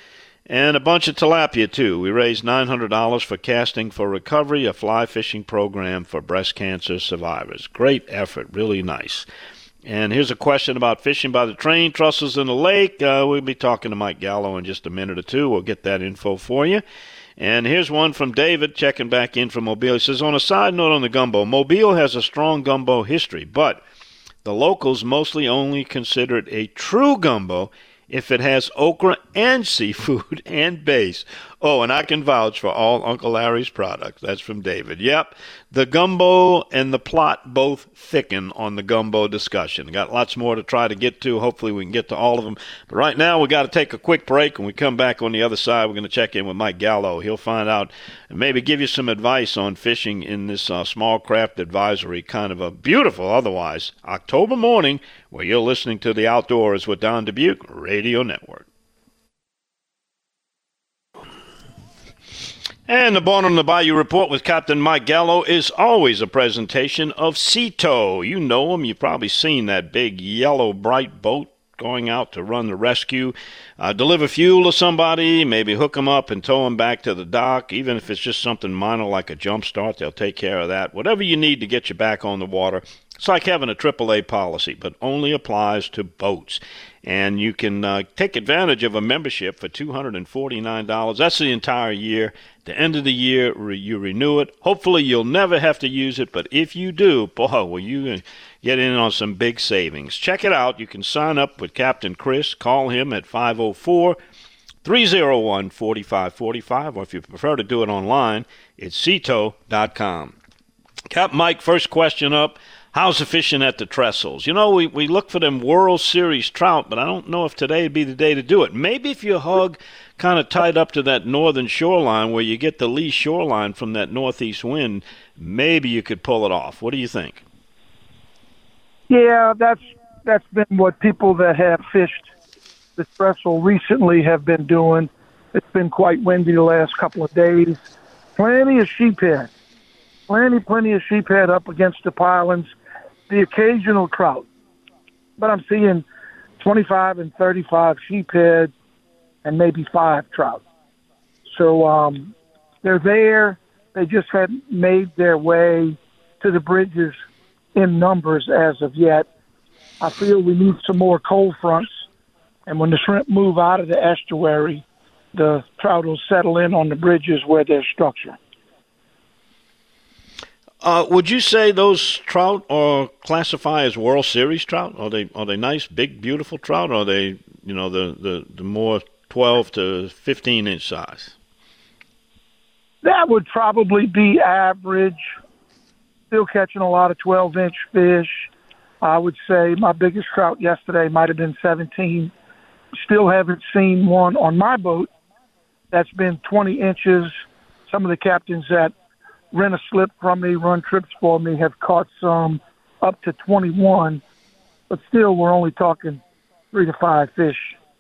S6: And a bunch of tilapia, too. We raised nine hundred dollars for Casting for Recovery, a fly fishing program for breast cancer survivors. Great effort. Really nice. And here's a question about fishing by the train trestles in the lake. Uh, we'll be talking to Mike Gallo in just a minute or two. We'll get that info for you. And here's one from David checking back in from Mobile. He says, on a side note on the gumbo, Mobile has a strong gumbo history, but the locals mostly only consider it a true gumbo if it has okra and seafood and base. Oh, and I can vouch for all Uncle Larry's products. That's from David. Yep, the gumbo and the plot both thicken on the gumbo discussion. Got lots more to try to get to. Hopefully we can get to all of them. But right now we got to take a quick break. When we come back on the other side, we're going to check in with Mike Gallo. He'll find out and maybe give you some advice on fishing in this uh, small craft advisory, kind of a beautiful otherwise October morning where you're listening to The Outdoors with Don Dubuque Radio Network. And the Born on the Bayou Report with Captain Mike Gallo is always a presentation of Sea Tow. You know him. You've probably seen that big yellow bright boat going out to run the rescue, uh, deliver fuel to somebody, maybe hook them up and tow them back to the dock. Even if it's just something minor like a jump start, they'll take care of that. Whatever you need to get you back on the water. It's like having a triple A policy, but only applies to boats. And you can uh, take advantage of a membership for two hundred forty-nine dollars. That's the entire year. At the end of the year, re- you renew it. Hopefully, you'll never have to use it, but if you do, boy, will you get in on some big savings. Check it out. You can sign up with Captain Chris. Call him at five oh four, three oh one, four five four five, or if you prefer to do it online, it's sea tow dot com. Cap Mike, first question up. How's the fishing at the trestles? You know, we, we look for them World Series trout, but I don't know if today would be the day to do it. Maybe if you hug kind of tied up to that northern shoreline where you get the lee shoreline from that northeast wind, maybe you could pull it off. What do you think?
S10: Yeah, that's that's been what people that have fished the trestle recently have been doing. It's been quite windy the last couple of days. Plenty of sheephead. Plenty, plenty of sheephead up against the pilings. The occasional trout. But I'm seeing twenty-five and thirty-five sheephead and maybe five trout. So um, they're there. They just haven't made their way to the bridges in numbers as of yet. I feel we need some more cold fronts. And when the shrimp move out of the estuary, the trout will settle in on the bridges where there's structure.
S6: Uh, would you say those trout are classify as World Series trout? Are they are they nice, big, beautiful trout? Or are they, you know, the, the, the more twelve to fifteen inch size?
S10: That would probably be average. Still catching a lot of twelve inch fish. I would say my biggest trout yesterday might have been seventeen. Still haven't seen one on my boat that's been twenty inches. Some of the captains that rent a slip from me, run trips for me, have caught some up to twenty-one, but still we're only talking three to five fish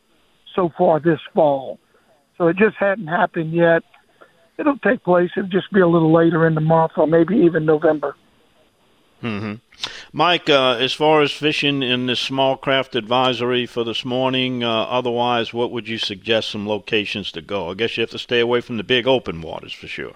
S10: so far this fall. So it just hadn't happened yet. It'll take place. It'll just be a little later in the month or maybe even November.
S6: Mm-hmm. Mike, uh, as far as fishing in this small craft advisory for this morning, uh, otherwise, what would you suggest some locations to go? I guess you have to stay away from the big open waters for sure.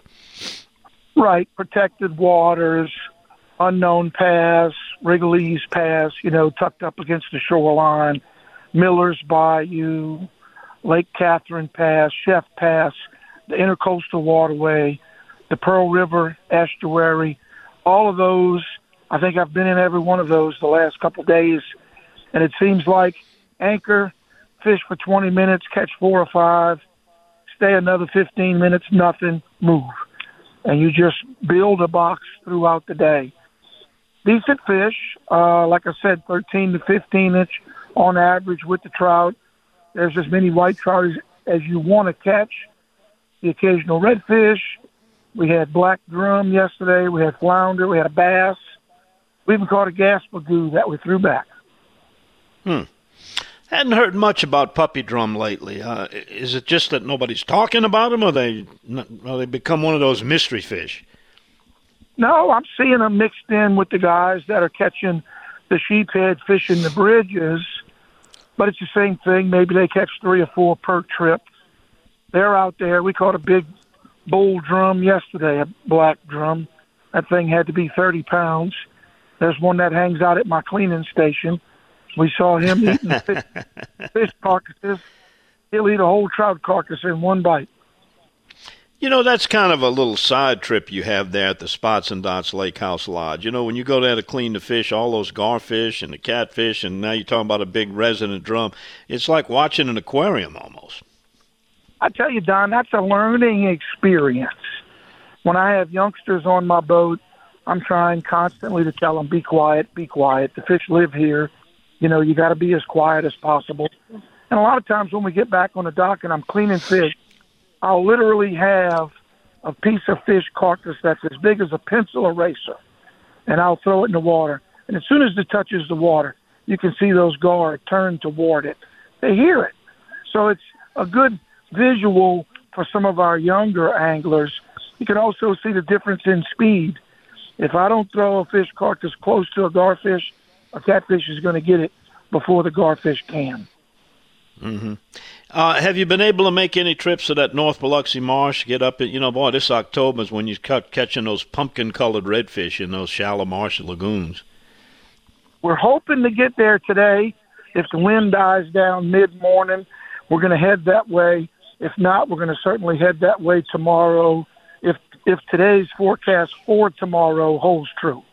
S10: Right, protected waters, Unknown Pass, Wrigley's Pass, you know, tucked up against the shoreline, Miller's Bayou, Lake Catherine Pass, Chef Pass, the Intercoastal Waterway, the Pearl River Estuary, all of those. I think I've been in every one of those the last couple of days, and it seems like anchor, fish for twenty minutes, catch four or five, stay another fifteen minutes, nothing, move. And you just build a box throughout the day. Decent fish, uh, like I said, thirteen to fifteen inch on average with the trout. There's as many white trout as, as you want to catch. The occasional redfish. We had black drum yesterday. We had flounder. We had a bass. We even caught a gaspagoo that we threw back.
S6: Hmm. Hadn't heard much about puppy drum lately. Uh, is it just that nobody's talking about them, or they, or they become one of those mystery fish?
S10: No, I'm seeing them mixed in with the guys that are catching the sheephead, fishing the bridges. But it's the same thing. Maybe they catch three or four per trip. They're out there. We caught a big bull drum yesterday, a black drum. That thing had to be thirty pounds. There's one that hangs out at my cleaning station. We saw him eating fish, fish carcasses. He'll eat a whole trout carcass in one bite.
S6: You know, that's kind of a little side trip you have there at the Spots and Dots Lake House Lodge. You know, when you go there to clean the fish, all those garfish and the catfish, and now you're talking about a big resident drum, it's like watching an aquarium almost.
S10: I tell you, Don, that's a learning experience. When I have youngsters on my boat, I'm trying constantly to tell them, be quiet, be quiet. The fish live here. You know, you got to be as quiet as possible. And a lot of times when we get back on the dock and I'm cleaning fish, I'll literally have a piece of fish carcass that's as big as a pencil eraser, and I'll throw it in the water. And as soon as it touches the water, you can see those guard turn toward it. They hear it. So it's a good visual for some of our younger anglers. You can also see the difference in speed. If I don't throw a fish carcass close to a garfish, a catfish is going to get it before the garfish can.
S6: Mm-hmm. Uh, have you been able to make any trips to that North Biloxi Marsh? Get up, at, you know, boy, this October is when you cut catching those pumpkin-colored redfish in those shallow marsh lagoons.
S10: We're hoping to get there today. If the wind dies down mid-morning, we're going to head that way. If not, we're going to certainly head that way tomorrow. If if today's forecast for tomorrow holds true.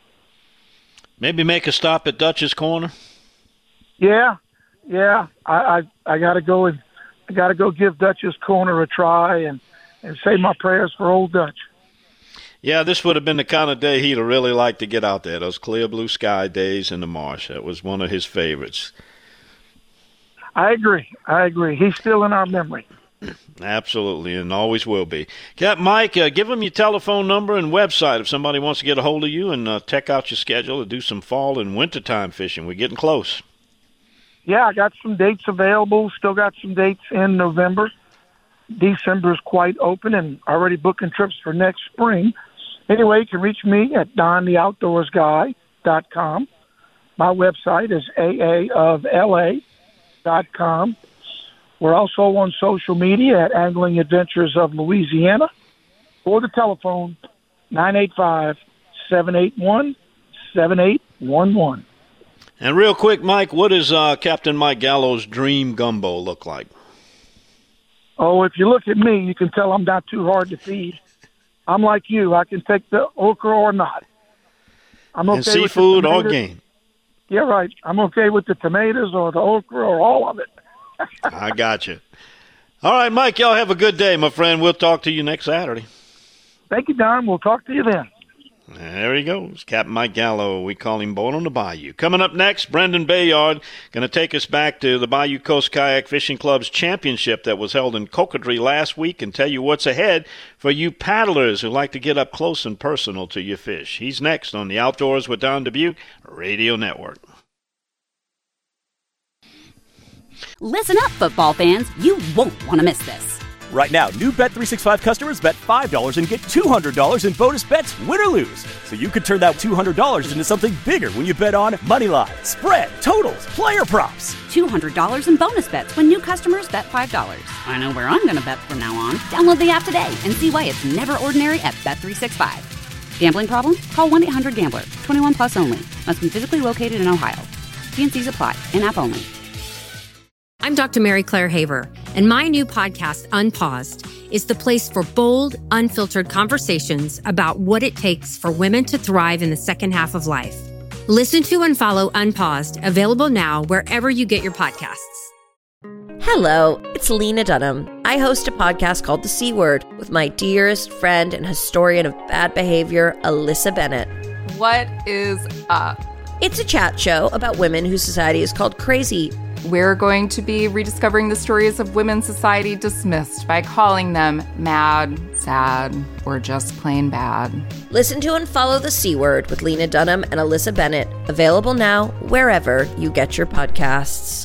S6: Maybe make a stop at Dutch's Corner.
S10: Yeah, yeah. I I, I got to go and I got to go give Dutch's Corner a try and, and say my prayers for old Dutch.
S6: Yeah, this would have been the kind of day he'd have really liked to get out there. Those clear blue sky days in the marsh. That was one of his favorites.
S10: I agree. I agree. He's still in our memory.
S6: Absolutely, and always will be. Captain Mike, uh, give them your telephone number and website if somebody wants to get a hold of you and uh, check out your schedule to do some fall and wintertime fishing. We're getting close.
S10: Yeah, I got some dates available. Still got some dates in November. December is quite open and already booking trips for next spring. Anyway, you can reach me at don the outdoors guy dot com. My website is a a of l a dot com. We're also on social media at Angling Adventures of Louisiana, or the telephone nine eight five, seven eight one, seven eight one one.
S6: And real quick, Mike, what does uh, Captain Mike Gallo's dream gumbo look like?
S10: Oh, if you look at me, you can tell I'm not too hard to feed. I'm like you. I can take the okra or not. I'm okay
S6: and seafood
S10: with
S6: or game.
S10: Yeah, right. I'm okay with the tomatoes or the okra or all of it.
S6: I got you. All right, Mike, y'all have a good day, my friend. We'll talk to you next Saturday.
S10: Thank you, Don. We'll talk to you then.
S6: There he goes, Captain Mike Gallo. We call him Boat on the Bayou. Coming up next, Brendan Bayard going to take us back to the Bayou Coast Kayak Fishing Club's championship that was held in Cocodrie last week and tell you what's ahead for you paddlers who like to get up close and personal to your fish. He's next on the Outdoors with Don Dubuque Radio Network.
S1: Listen up, football fans. You won't want to miss this.
S2: Right now, new Bet three sixty-five customers bet five dollars and get two hundred dollars in bonus bets, win or lose. So you could turn that two hundred dollars into something bigger when you bet on money line, spread, totals, player props.
S1: two hundred dollars in bonus bets when new customers bet five dollars. I know where I'm going to bet from now on. Download the app today and see why it's never ordinary at Bet three sixty-five. Gambling problem? Call one eight hundred gambler. twenty-one plus only. Must be physically located in Ohio. T and C's apply. In-app only.
S3: I'm Doctor Mary Claire Haver, and my new podcast, Unpaused, is the place for bold, unfiltered conversations about what it takes for women to thrive in the second half of life. Listen to and follow Unpaused, available now wherever you get your podcasts.
S4: Hello, it's Lena Dunham. I host a podcast called The C Word with my dearest friend and historian of bad behavior, Alyssa Bennett.
S5: What is up?
S4: It's a chat show about women whose society is called crazy.
S5: We're going to be rediscovering the stories of women society dismissed by calling them mad, sad, or just plain bad.
S4: Listen to and follow The C Word with Lena Dunham and Alyssa Bennett. Available now wherever you get your podcasts.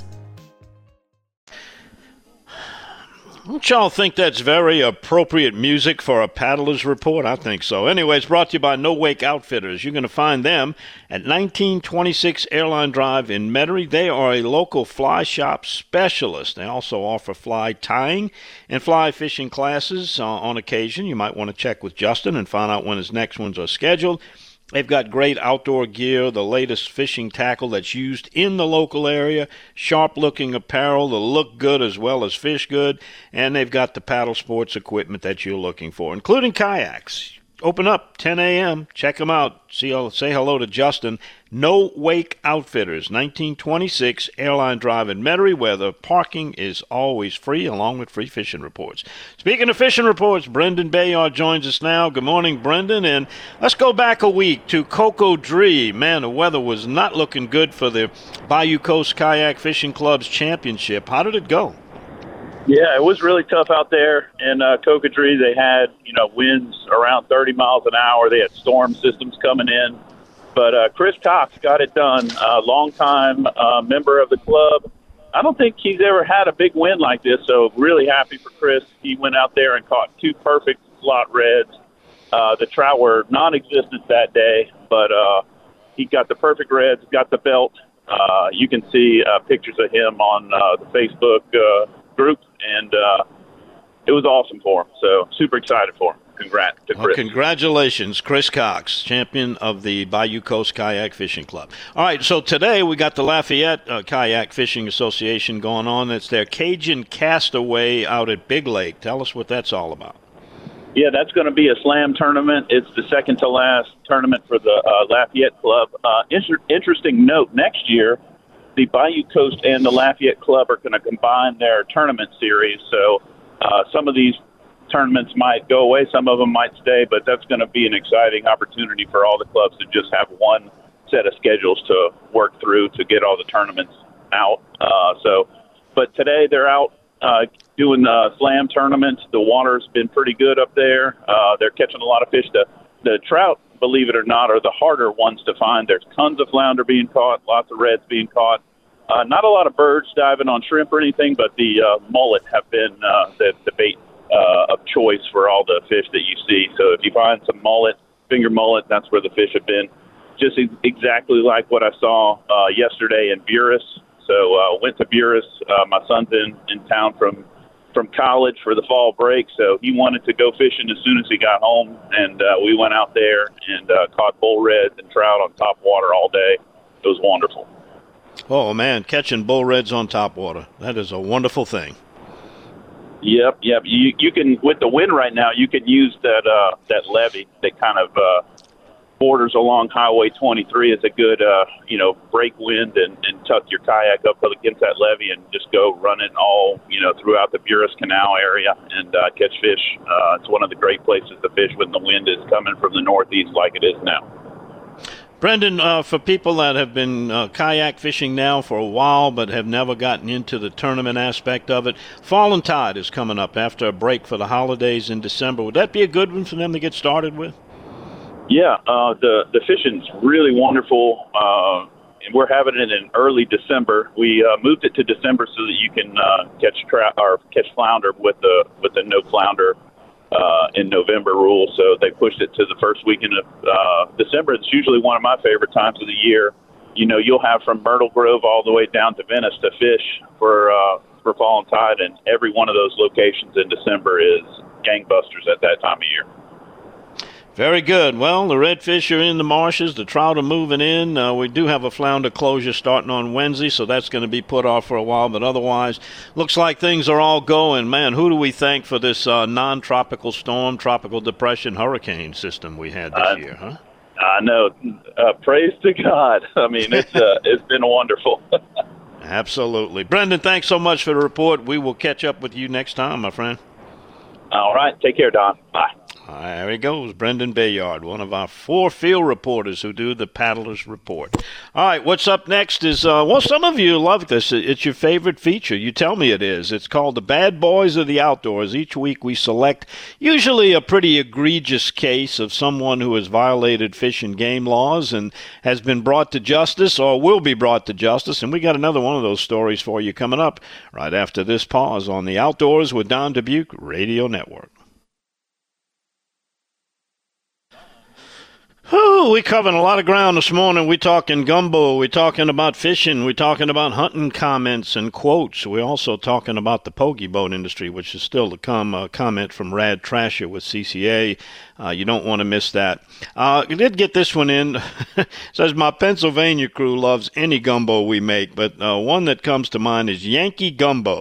S6: Don't y'all think that's very appropriate music for a paddler's report? I think so. Anyway, it's brought to you by No Wake Outfitters. You're going to find them at nineteen twenty-six Airline Drive in Metairie. They are a local fly shop specialist. They also offer fly tying and fly fishing classes uh, on occasion. You might want to check with Justin and find out when his next ones are scheduled. They've got great outdoor gear, the latest fishing tackle that's used in the local area, sharp-looking apparel that look good as well as fish good, and they've got the paddle sports equipment that you're looking for, including kayaks. Open up ten a.m. Check them out. See, say hello to Justin. No Wake Outfitters, nineteen twenty-six Airline Drive in Metairie, where the parking is always free, along with free fishing reports. Speaking of fishing reports, Brendan Bayard joins us now. Good morning, Brendan. And let's go back a week to Cocodrie. Man, the weather was not looking good for the Bayou Coast Kayak Fishing Club's championship. How did it go?
S11: Yeah, it was really tough out there in uh, Cocodrie. They had, you know, winds around thirty miles an hour. They had storm systems coming in. But uh, Chris Cox got it done, a uh, longtime uh, member of the club. I don't think he's ever had a big win like this, so really happy for Chris. He went out there and caught two perfect slot reds. Uh, the trout were non-existent that day, but uh, he got the perfect reds, got the belt. Uh, you can see uh, pictures of him on uh, the Facebook uh, group, and uh, it was awesome for him. So super excited for him. Congrats to Chris.
S6: Well, congratulations, Chris Cox, champion of the Bayou Coast Kayak Fishing Club. All right, so today we got the Lafayette uh, Kayak Fishing Association going on. It's their Cajun Castaway out at Big Lake. Tell us what that's all about.
S11: Yeah, that's going to be a slam tournament. It's the second to last tournament for the uh, Lafayette Club. Uh, inter- interesting note, next year, the Bayou Coast and the Lafayette Club are going to combine their tournament series. So uh, some of these tournaments might go away, some of them might stay, but that's going to be an exciting opportunity for all the clubs to just have one set of schedules to work through to get all the tournaments out. Uh, so, but today they're out uh, doing uh, slam tournaments. The water's been pretty good up there. Uh, they're catching a lot of fish. The, the trout, believe it or not, are the harder ones to find. There's tons of flounder being caught, lots of reds being caught. Uh, not a lot of birds diving on shrimp or anything, but the uh, mullet have been uh, the, the bait Uh, of choice for all the fish that you see. So if you find some mullet, finger mullet, that's where the fish have been. Just ex- exactly like what I saw uh, yesterday in Buras. So uh, went to Buras. Uh, my son's in, in town from from college for the fall break, so he wanted to go fishing as soon as he got home, and uh, we went out there and uh, caught bull reds and trout on top water all day. It was wonderful.
S6: Oh, man, catching bull reds on top water. That is a wonderful thing.
S11: Yep, yep. You you can, with the wind right now, you can use that uh, that levee that kind of uh, borders along Highway twenty-three. It's a good, uh, you know, break wind and, and tuck your kayak up against that levee and just go running all, you know, throughout the Buras Canal area and uh, catch fish. Uh, it's one of the great places to fish when the wind is coming from the northeast like it is now.
S6: Brendan, uh, for people that have been uh, kayak fishing now for a while but have never gotten into the tournament aspect of it, Fallen Tide is coming up after a break for the holidays in December. Would that be a good one for them to get started with?
S11: Yeah, uh, the, the fishing's really wonderful, uh, and we're having it in early December. We uh, moved it to December so that you can uh, catch trout or catch flounder with the with the no flounder Uh, in November rule, so they pushed it to the first weekend of uh, December. It's usually one of my favorite times of the year. You know, you'll have from Myrtle Grove all the way down to Venice to fish for uh, for Fallen Tide, and every one of those locations in December is gangbusters at that time of year.
S6: Very good. Well, the redfish are in the marshes. The trout are moving in. Uh, we do have a flounder closure starting on Wednesday, so that's going to be put off for a while. But otherwise, looks like things are all going. Man, who do we thank for this uh, non-tropical storm, tropical depression, hurricane system we had this uh, year, huh?
S11: I know. Uh, praise to God. I mean, it's uh, it's been wonderful.
S6: Absolutely. Brendan, thanks so much for the report. We will catch up with you next time, my friend.
S11: All right. Take care, Don. Bye.
S6: Uh, there he goes, Brendan Bayard, one of our four field reporters who do the Paddlers Report. All right, what's up next is, uh, well, some of you love this. It's your favorite feature. You tell me it is. It's called The Bad Boys of the Outdoors. Each week we select usually a pretty egregious case of someone who has violated fish and game laws and has been brought to justice or will be brought to justice. And we got another one of those stories for you coming up right after this pause on the Outdoors with Don Dubuque Radio Network. Oh, we covering a lot of ground this morning. We talking gumbo. We talking about fishing. We talking about hunting comments and quotes. We also talking about the pogie boat industry, which is still to come. A comment from Rad Trasher with C C A. Uh, you don't want to miss that. Uh, I did get this one in. Says, my Pennsylvania crew loves any gumbo we make, but uh, one that comes to mind is Yankee Gumbo.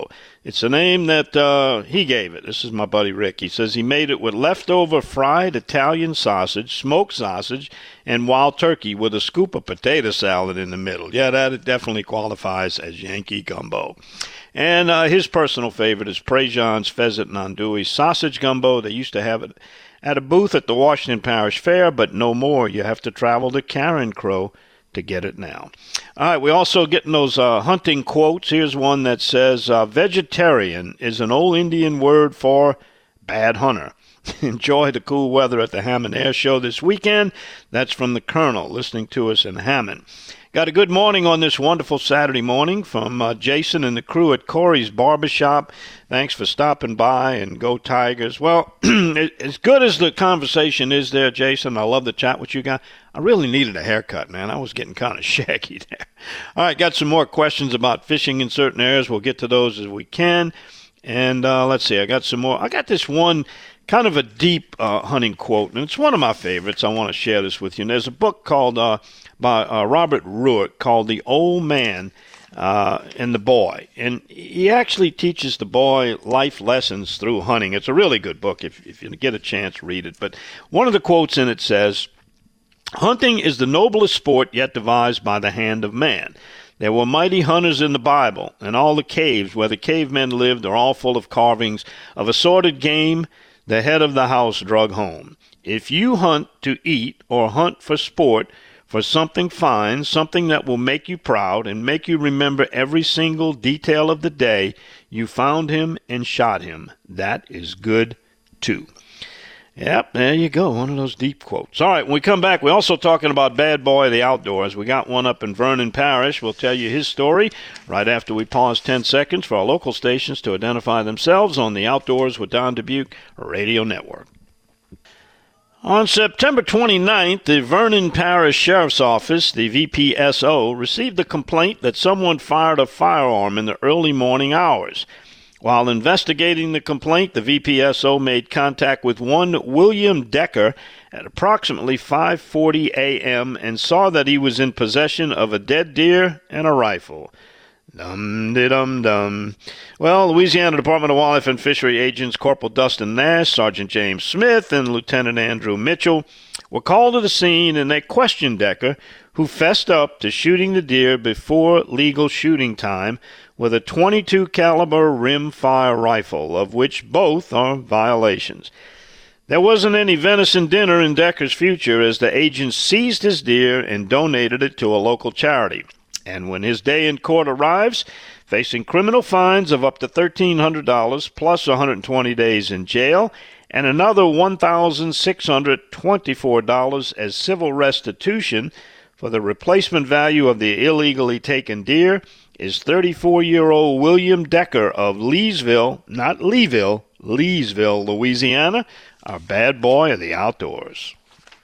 S6: It's a name that uh, he gave it. This is my buddy Rick. He says he made it with leftover fried Italian sausage, smoked sausage, and wild turkey with a scoop of potato salad in the middle. Yeah, that definitely qualifies as Yankee gumbo. And uh, his personal favorite is Prejean's Pheasant and Andouille sausage gumbo. They used to have it at a booth at the Washington Parish Fair, but no more. You have to travel to Karen Crow to get it now. All right, we also getting those uh, hunting quotes. Here's one that says, uh, vegetarian is an old Indian word for bad hunter. Enjoy the cool weather at the Hammond Air Show this weekend. That's from the Colonel, listening to us in Hammond. Got a good morning on this wonderful Saturday morning from uh, Jason and the crew at Corey's Barbershop. Thanks for stopping by, and go Tigers. Well, as good as the conversation is there, Jason, I love the chat with you guys. I really needed a haircut, man. I was getting kind of shaggy there. All right, got some more questions about fishing in certain areas. We'll get to those as we can. And uh, let's see, I got some more. I got this one kind of a deep uh, hunting quote, and it's one of my favorites. I want to share this with you. And there's a book called uh, by uh, Robert Ruick called The Old Man uh, and the Boy. And he actually teaches the boy life lessons through hunting. It's a really good book. If, if you get a chance, read it. But one of the quotes in it says, hunting is the noblest sport yet devised by the hand of man. There were mighty hunters in the Bible, and all the caves where the cavemen lived are all full of carvings of assorted game the head of the house drug home. If you hunt to eat or hunt for sport, for something fine, something that will make you proud and make you remember every single detail of the day you found him and shot him, that is good too. Yep, there you go, one of those deep quotes. All right, when we come back, we're also talking about Bad Boy of the Outdoors. We got one up in Vernon Parish. We'll tell you his story right after we pause ten seconds for our local stations to identify themselves on the Outdoors with Don Dubuque Radio Network. On September twenty-ninth, the Vernon Parish Sheriff's Office, the V P S O, received a complaint that someone fired a firearm in the early morning hours. While investigating the complaint, the V P S O made contact with one William Decker at approximately five forty a.m. and saw that he was in possession of a dead deer and a rifle. Dum-de-dum-dum. Well, Louisiana Department of Wildlife and Fishery agents Corporal Dustin Nash, Sergeant James Smith, and Lieutenant Andrew Mitchell were called to the scene, and they questioned Decker, who fessed up to shooting the deer before legal shooting time with a twenty-two caliber rimfire rifle, of which both are violations. There wasn't any venison dinner in Decker's future, as the agents seized his deer and donated it to a local charity. And when his day in court arrives, facing criminal fines of up to thirteen hundred dollars plus one hundred twenty days in jail and another one thousand six hundred twenty-four dollars as civil restitution for the replacement value of the illegally taken deer, is thirty-four-year-old William Decker of Leesville, not Leeville, Leesville, Louisiana, our bad boy of the outdoors.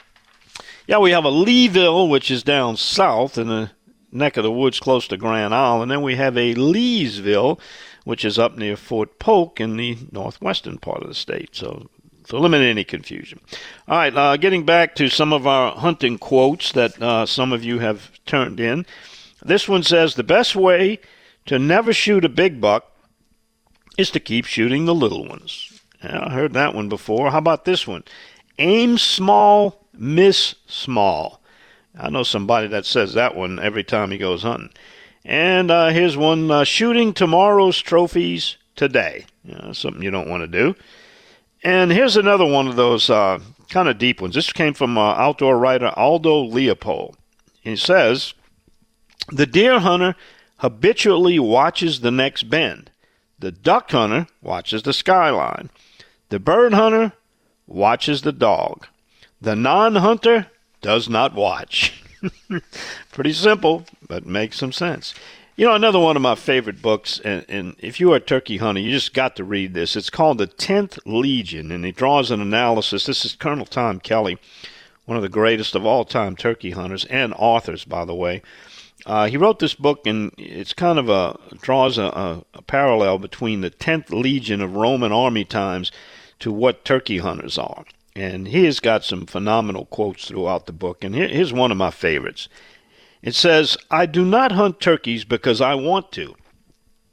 S6: Yeah, we have a Leeville, which is down south in the neck of the woods close to Grand Isle, and then we have a Leesville, which is up near Fort Polk in the northwestern part of the state, so to eliminate any confusion. All right, uh, getting back to some of our hunting quotes that uh, some of you have turned in. This one says, the best way to never shoot a big buck is to keep shooting the little ones. Yeah, I heard that one before. How about this one? Aim small, miss small. I know somebody that says that one every time he goes hunting. And uh, here's one, uh, shooting tomorrow's trophies today. You know, something you don't want to do. And here's another one of those uh, kind of deep ones. This came from uh, outdoor writer Aldo Leopold. He says, the deer hunter habitually watches the next bend. The duck hunter watches the skyline. The bird hunter watches the dog. The non-hunter does not watch. Pretty simple, but makes some sense. You know, another one of my favorite books, and, and if you are a turkey hunter, you just got to read this. It's called The Tenth Legion, and he draws an analysis. This is Colonel Tom Kelly, one of the greatest of all-time turkey hunters and authors, by the way. Uh, he wrote this book, and it's kind of a draws a, a, a parallel between the tenth Legion of Roman army times to what turkey hunters are. And he has got some phenomenal quotes throughout the book, and here, here's one of my favorites. It says, I do not hunt turkeys because I want to.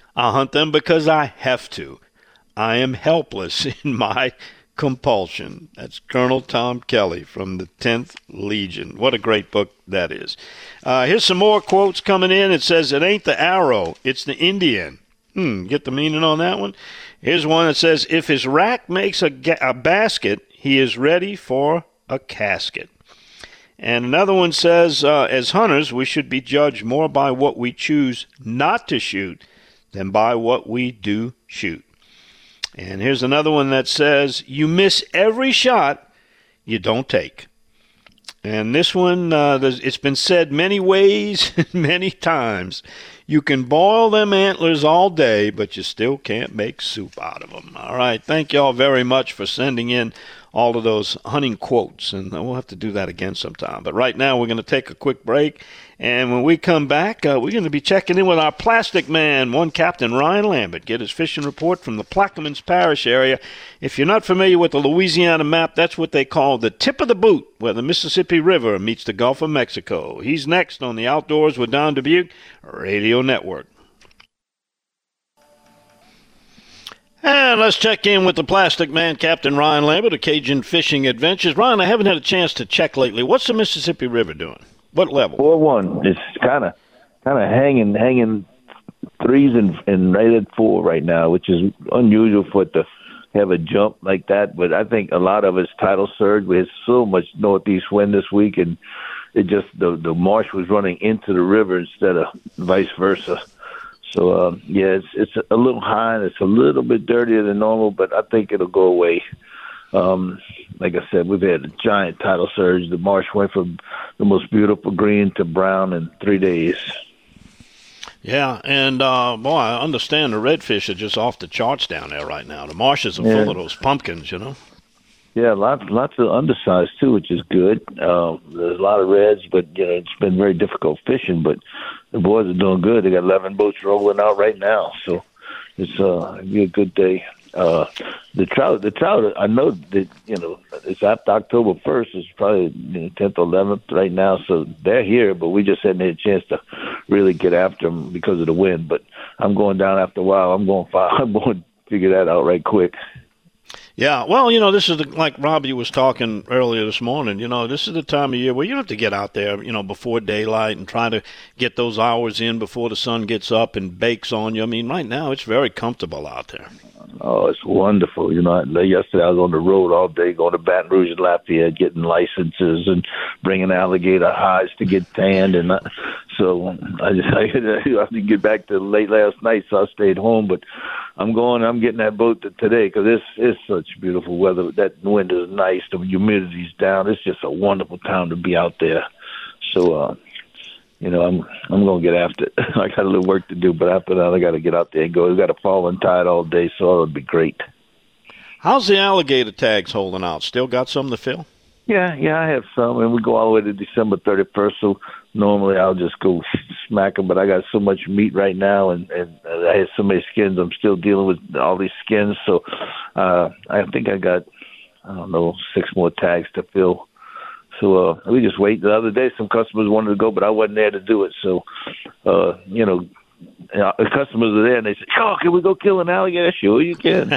S6: I hunt them because I have to. I am helpless in my compulsion. That's Colonel Tom Kelly from the tenth Legion. What a great book that is. Uh, here's some more quotes coming in. It says, it ain't the arrow, it's the Indian. Hmm, get the meaning on that one? Here's one that says, if his rack makes a, ga- a basket, he is ready for a casket. And another one says, uh, as hunters, we should be judged more by what we choose not to shoot than by what we do shoot. And here's another one that says, you miss every shot you don't take. And this one, uh, it's been said many ways, many times. You can boil them antlers all day, but you still can't make soup out of them. All right, thank you all very much for sending in all of those hunting quotes, and we'll have to do that again sometime. But right now, we're going to take a quick break, and when we come back, uh, we're going to be checking in with our plastic man, one Captain Ryan Lambert, get his fishing report from the Plaquemines Parish area. If you're not familiar with the Louisiana map, that's what they call the tip of the boot, where the Mississippi River meets the Gulf of Mexico. He's next on the Outdoors with Don Dubuque Radio Network. And let's check in with the plastic man, Captain Ryan Lambert of Cajun Fishing Adventures. Ryan, I haven't had a chance to check lately. What's the Mississippi River doing? What level?
S12: four one. It's kind of kind of hanging hanging threes and, and right at four right now, which is unusual for it to have a jump like that. But I think a lot of it's tidal surge. We had so much northeast wind this week, and it just the the marsh was running into the river instead of vice versa. So, um, yeah, it's it's a little high and it's a little bit dirtier than normal, but I think it'll go away. Um, like I said, we've had a giant tidal surge. The marsh went from the most beautiful green to brown in three days.
S6: Yeah, and, uh, boy, I understand the redfish are just off the charts down there right now. The marshes are
S12: Yeah.
S6: full of those pumpkins, you know.
S12: Yeah, lots lots of undersized, too, which is good. Uh, there's a lot of reds, but, you know, it's been very difficult fishing, but the boys are doing good. They got eleven boats rolling out right now, so it's uh, it'll be a good day. Uh, the trout, the trout. I know that you know it's after October first. It's probably you know, tenth or eleventh right now, so they're here. But we just hadn't had a chance to really get after them because of the wind. But I'm going down after a while. I'm going. I'm going to figure that out right quick.
S6: Yeah, well, you know, this is the, like Robbie was talking earlier this morning, you know, this is the time of year where you don't have to get out there, you know, before daylight and try to get those hours in before the sun gets up and bakes on you. I mean, right now it's very comfortable out there.
S12: Oh, it's wonderful. You know, yesterday I was on the road all day going to Baton Rouge and Lafayette, getting licenses and bringing alligator hides to get tanned. And I, so I just I had to get back to late last night, so I stayed home. But I'm going, I'm getting that boat today because it's, it's such beautiful weather. That wind is nice. The humidity's down. It's just a wonderful time to be out there. So, uh, you know, I'm I'm gonna get after it. I got a little work to do, but after that, I got to get out there and go. We've got a falling tide all day, so it would be great.
S6: How's the alligator tags holding out? Still got some to fill?
S12: Yeah, yeah, I have some, and we go all the way to December thirty-first. So normally I'll just go smack them, but I got so much meat right now, and, and I had so many skins. I'm still dealing with all these skins, so uh, I think I got I don't know six more tags to fill. So uh, we just wait. The other day, some customers wanted to go, but I wasn't there to do it. So, uh, you know, the customers are there, and they say, "Oh, can we go kill an alligator?" Sure, you can.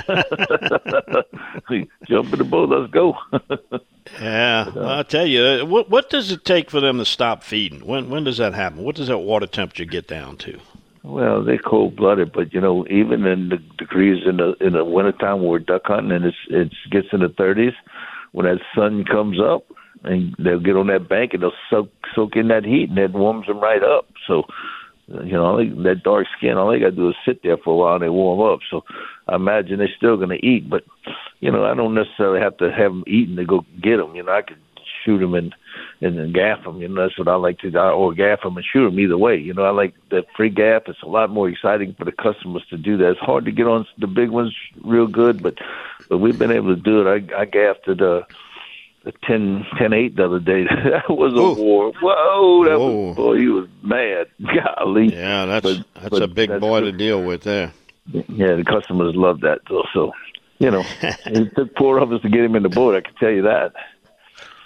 S12: Jump in the boat. Let's go.
S6: Yeah, well, I'll tell you, what what does it take for them to stop feeding? When when does that happen? What does that water temperature get down to?
S12: Well, they're cold blooded, but you know, even in the degrees in the in the wintertime when we're duck hunting and it's it gets in the thirties, when that sun comes up. And they'll get on that bank and they'll soak soak in that heat, and that warms them right up. So, you know, that dark skin, all they got to do is sit there for a while and they warm up. So I imagine they're still going to eat. But, you know, I don't necessarily have to have them eating to go get them. You know, I could shoot them and, and then gaff them. You know, that's what I like to do. Or gaff them and shoot them either way. You know, I like that free gaff. It's a lot more exciting for the customers to do that. It's hard to get on the big ones real good, but but we've been able to do it. I, I gaffed it. Uh, ten eight the other day. That was a Ooh. war. Whoa, that Whoa. was, boy, he was mad. Golly.
S6: Yeah, that's
S12: but,
S6: that's
S12: but
S6: a big
S12: that's
S6: boy
S12: good.
S6: to deal with there.
S12: Yeah, the customers love that. So, so you know, it took four of us to get him in the boat, I can tell you that.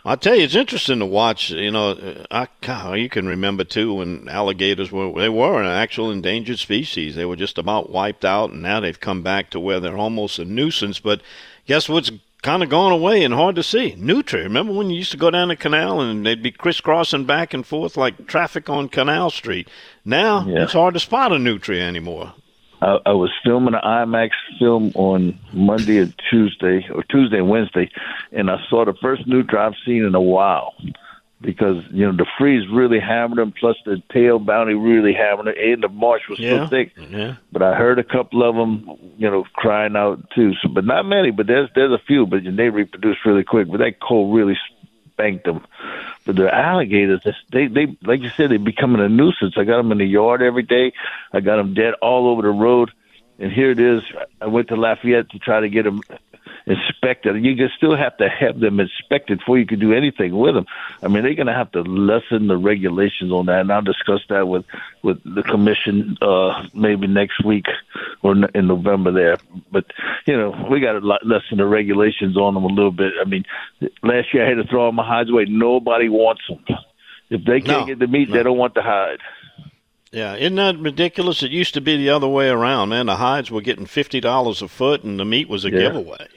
S6: I'll tell you, it's interesting to watch. You know, I, God, you can remember, too, when alligators were, they were an actual endangered species. They were just about wiped out, and now they've come back to where they're almost a nuisance. But guess what's kind of gone away and hard to see? Nutria. Remember when you used to go down the canal and they'd be crisscrossing back and forth like traffic on Canal Street? Now yeah. it's hard to spot a nutria anymore.
S12: I, I was filming an IMAX film on Monday and Tuesday, or Tuesday and Wednesday, and I saw the first nutria I've seen in a while. Because, you know, the freeze really hammered them, plus the tail bounty really hammered them, and the marsh was
S6: yeah.
S12: so thick.
S6: Yeah.
S12: But I heard a couple of them, you know, crying out too. So, but not many, but there's there's a few, but they reproduce really quick. But that cold really spanked them. But the alligators, they, they like you said, they're becoming a nuisance. I got them in the yard every day. I got them dead all over the road. And here it is. I went to Lafayette to try to get them inspected. You can still have to have them inspected before you can do anything with them. I mean, they're going to have to lessen the regulations on that, and I'll discuss that with, with the commission uh, maybe next week or in November there. But, you know, we got to lessen the regulations on them a little bit. I mean, last year I had to throw them a hides away. Nobody wants them. If they can't no, get the meat, no. they don't want the hide.
S6: Yeah, isn't that ridiculous? It used to be the other way around, man. The hides were getting fifty dollars a foot, and the meat was a yeah. giveaway.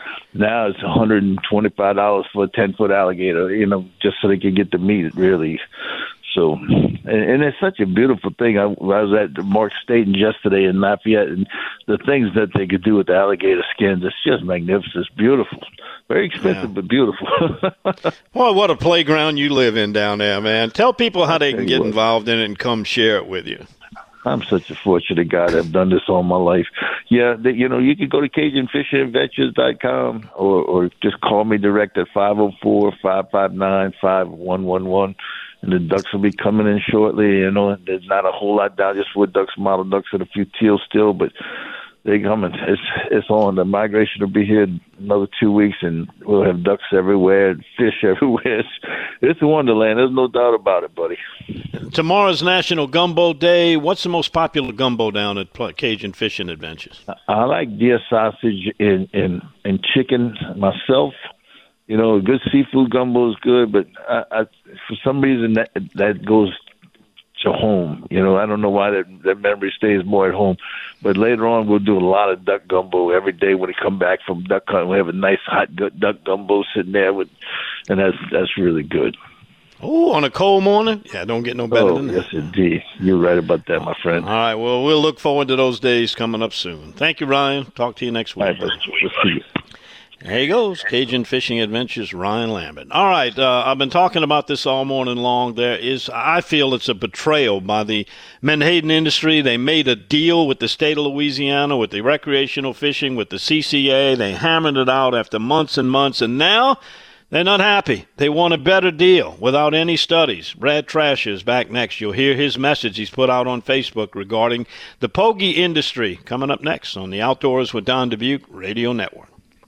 S12: Now it's one hundred twenty-five dollars for a ten-foot alligator, you know, just so they can get the meat, really. So, and, and it's such a beautiful thing. I, I was at Mark Staten yesterday in Lafayette, and the things that they could do with the alligator skins, it's just magnificent. It's beautiful. Very expensive, yeah. but beautiful.
S6: Boy, what a playground you live in down there, man. Tell people how they can get what. involved in it and come share it with you.
S12: I'm such a fortunate guy that I've done this all my life. Yeah, the, you know, you can go to Cajun Fishing Adventures dot com or, or just call me direct at five oh four, five five nine, five one one one. And the ducks will be coming in shortly. You know, there's not a whole lot down, just wood ducks, model ducks, and a few teals still, but they're coming. It's it's on. The migration will be here another two weeks, and we'll have ducks everywhere, fish everywhere. It's, it's a wonderland. There's no doubt about it, buddy.
S6: Tomorrow's National Gumbo Day. What's the most popular gumbo down at Cajun Fishing Adventures?
S12: I like deer sausage and, and, and chicken myself. You know, good seafood gumbo is good, but I, I, for some reason that that goes to home. You know, I don't know why that, that memory stays more at home. But later on, we'll do a lot of duck gumbo every day when we come back from duck hunting. We have a nice hot duck gumbo sitting there, with, and that's that's really good.
S6: Oh, on a cold morning? Yeah, don't get no better
S12: oh,
S6: than that.
S12: Yes, indeed. You're right about that, my friend.
S6: All right, well, we'll look forward to those days coming up soon. Thank you, Ryan. Talk to you next week.
S12: All right, we'll see you.
S6: There he goes, Cajun Fishing Adventures, Ryan Lambert. All right, uh, I've been talking about this all morning long. There is, I feel it's a betrayal by the menhaden industry. They made a deal with the state of Louisiana, with the recreational fishing, with the C C A. They hammered it out after months and months, and now they're not happy. They want a better deal without any studies. Brad Trash is back next. You'll hear his message he's put out on Facebook regarding the pogie industry coming up next on the Outdoors with Don Dubuque Radio Network.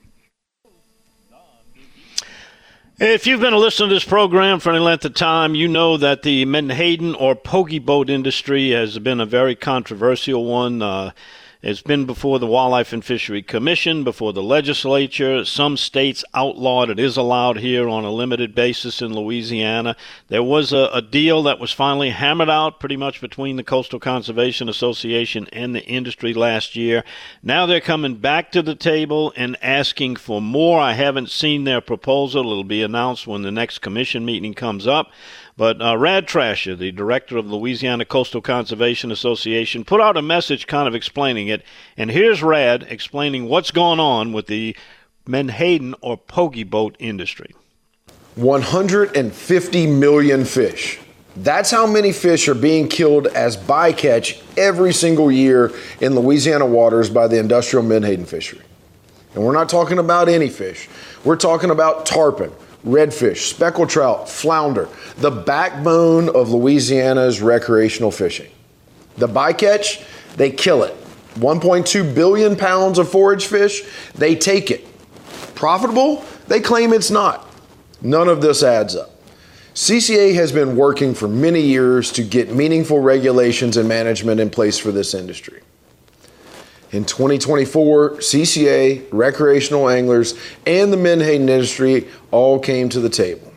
S6: If you've been a listener to this program for any length of time, you know that the menhaden or pogie boat industry has been a very controversial one. Uh, it's been before the Wildlife and Fishery Commission, before the legislature. Some states outlawed it. It is allowed here on a limited basis in Louisiana. There was a, a deal that was finally hammered out pretty much between the Coastal Conservation Association and the industry last year. Now they're coming back to the table and asking for more. I haven't seen their proposal. It'll be announced when the next commission meeting comes up. But uh, Rad Trasher, the director of the Louisiana Coastal Conservation Association, put out a message kind of explaining it. And here's Rad explaining what's going on with the menhaden or pogie boat industry.
S13: one hundred fifty million fish. That's how many fish are being killed as bycatch every single year in Louisiana waters by the industrial menhaden fishery. And we're not talking about any fish. We're talking about tarpon, redfish, speckled trout, flounder, the backbone of Louisiana's recreational fishing. The bycatch, they kill it. one point two billion pounds of forage fish, they take it. Profitable? They claim it's not. None of this adds up. C C A has been working for many years to get meaningful regulations and management in place for this industry. In twenty twenty-four, C C A, recreational anglers, and the menhaden industry all came to the table.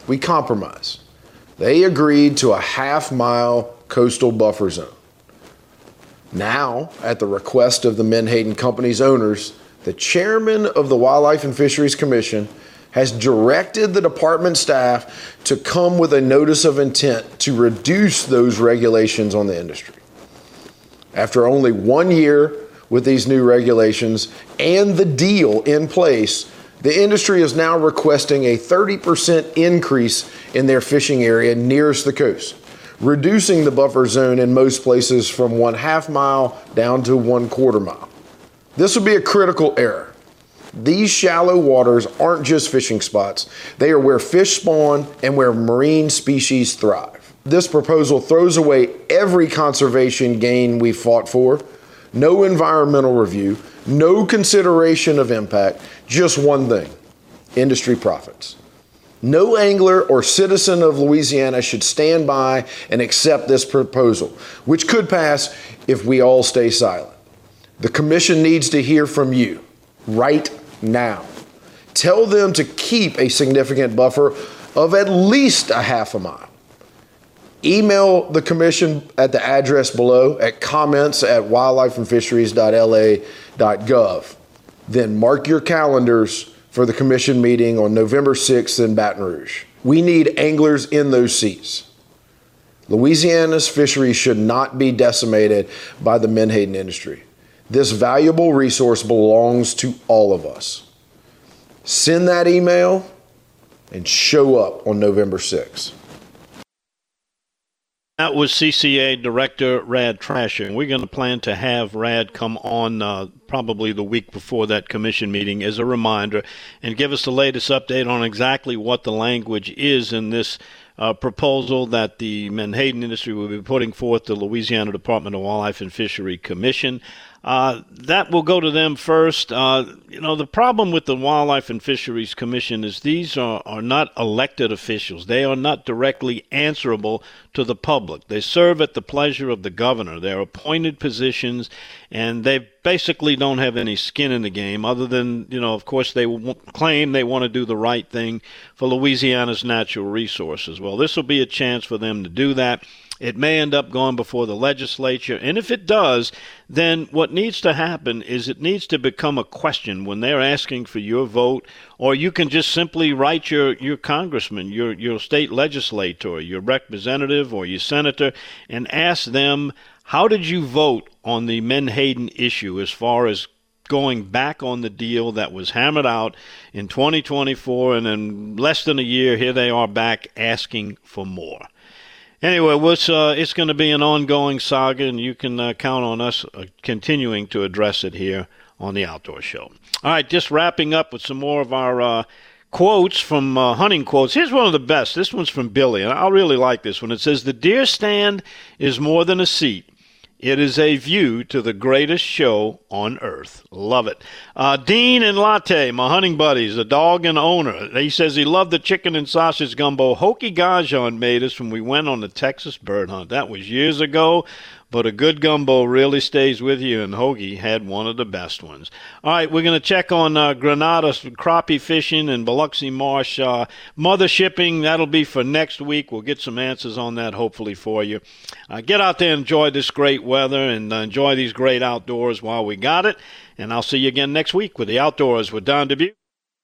S13: We compromised. They agreed to a half-mile coastal buffer zone. Now, at the request of the Menhaden Company's owners, the chairman of the Wildlife and Fisheries Commission has directed the department staff to come with a notice of intent to reduce those regulations on the industry. After only one year with these new regulations and the deal in place, the industry is now requesting a thirty percent increase in their fishing area nearest the coast, reducing the buffer zone in most places from one half mile down to one quarter mile. This would be a critical error. These shallow waters aren't just fishing spots. They are where fish spawn and where marine species thrive. This proposal throws away every conservation gain we fought for, no environmental review, no consideration of impact, just one thing: industry profits. No angler or citizen of Louisiana should stand by and accept this proposal, which could pass if we all stay silent. The commission needs to hear from you right now. Tell them to keep a significant buffer of at least a half a mile. Email the commission at the address below at comments at wildlife and fisheries dot L A dot gov. Then mark your calendars for the commission meeting on November sixth in Baton Rouge. We need anglers in those seats. Louisiana's fisheries should not be decimated by the menhaden industry. This valuable resource belongs to all of us. Send that email and show up on November sixth.
S6: That was C C A Director Rad Trasher, and we're going to plan to have Rad come on uh, probably the week before that commission meeting as a reminder and give us the latest update on exactly what the language is in this uh, proposal that the menhaden industry will be putting forth to the Louisiana Department of Wildlife and Fishery Commission. Uh, that will go to them first. Uh, you know, the problem with the Wildlife and Fisheries Commission is these are, are not elected officials. They are not directly answerable to the public. They serve at the pleasure of the governor. They're appointed positions, and they basically don't have any skin in the game other than, you know, of course, they w- claim they want to do the right thing for Louisiana's natural resources. Well, this will be a chance for them to do that. It may end up going before the legislature, and if it does, then what needs to happen is it needs to become a question when they're asking for your vote, or you can just simply write your, your congressman, your, your state legislator, your representative, or your senator, and ask them, how did you vote on the menhaden issue as far as going back on the deal that was hammered out in twenty twenty-four, and in less than a year, here they are back asking for more. Anyway, it's, uh, it's going to be an ongoing saga, and you can uh, count on us uh, continuing to address it here on the Outdoor Show. All right, just wrapping up with some more of our uh, quotes from uh, hunting quotes. Here's one of the best. This one's from Billy, and I really like this one. It says, "The deer stand is more than a seat. It is a view to the greatest show on earth." Love it. Uh, Dean and Latte, my hunting buddies, a dog and owner. He says he loved the chicken and sausage gumbo Hokie Gajan made us when we went on the Texas bird hunt. That was years ago, but a good gumbo really stays with you, and Hoagie had one of the best ones. All right, we're going to check on uh, Granada crappie fishing and Biloxi Marsh uh, mother shipping. That'll be for next week. We'll get some answers on that hopefully for you. Uh, get out there and enjoy this great weather and uh, enjoy these great outdoors while we got it. And I'll see you again next week with the Outdoors with Don Dubuque.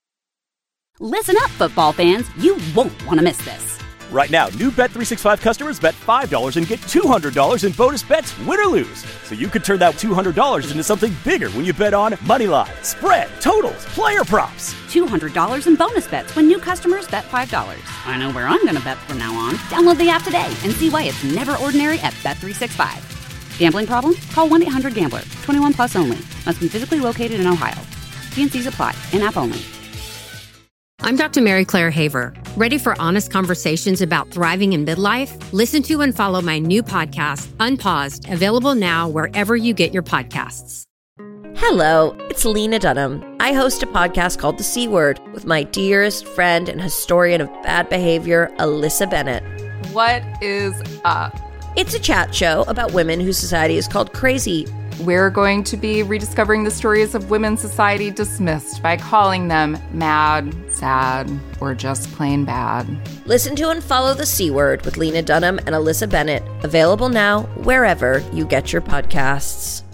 S1: Listen up, football fans. You won't want to miss this.
S2: Right now, new Bet three sixty-five customers bet five dollars and get two hundred dollars in bonus bets, win or lose. So you could turn that two hundred dollars into something bigger when you bet on money line, spread, totals, player props.
S1: two hundred dollars in bonus bets when new customers bet five dollars. I know where I'm going to bet from now on. Download the app today and see why it's never ordinary at Bet three sixty-five. Gambling problem? Call one eight hundred gambler. twenty-one plus only. Must be physically located in Ohio. T and C's apply. In-app only.
S3: I'm Doctor Mary Claire Haver. Ready for honest conversations about thriving in midlife? Listen to and follow my new podcast, Unpaused, available now wherever you get your podcasts.
S4: Hello, it's Lena Dunham. I host a podcast called The C Word with my dearest friend and historian of bad behavior, Alyssa Bennett.
S5: What is up?
S4: It's a chat show about women whose society is called crazy.
S5: We're going to be rediscovering the stories of women's society dismissed by calling them mad, sad, or just plain bad.
S4: Listen to and follow The C Word with Lena Dunham and Alyssa Bennett, available now wherever you get your podcasts.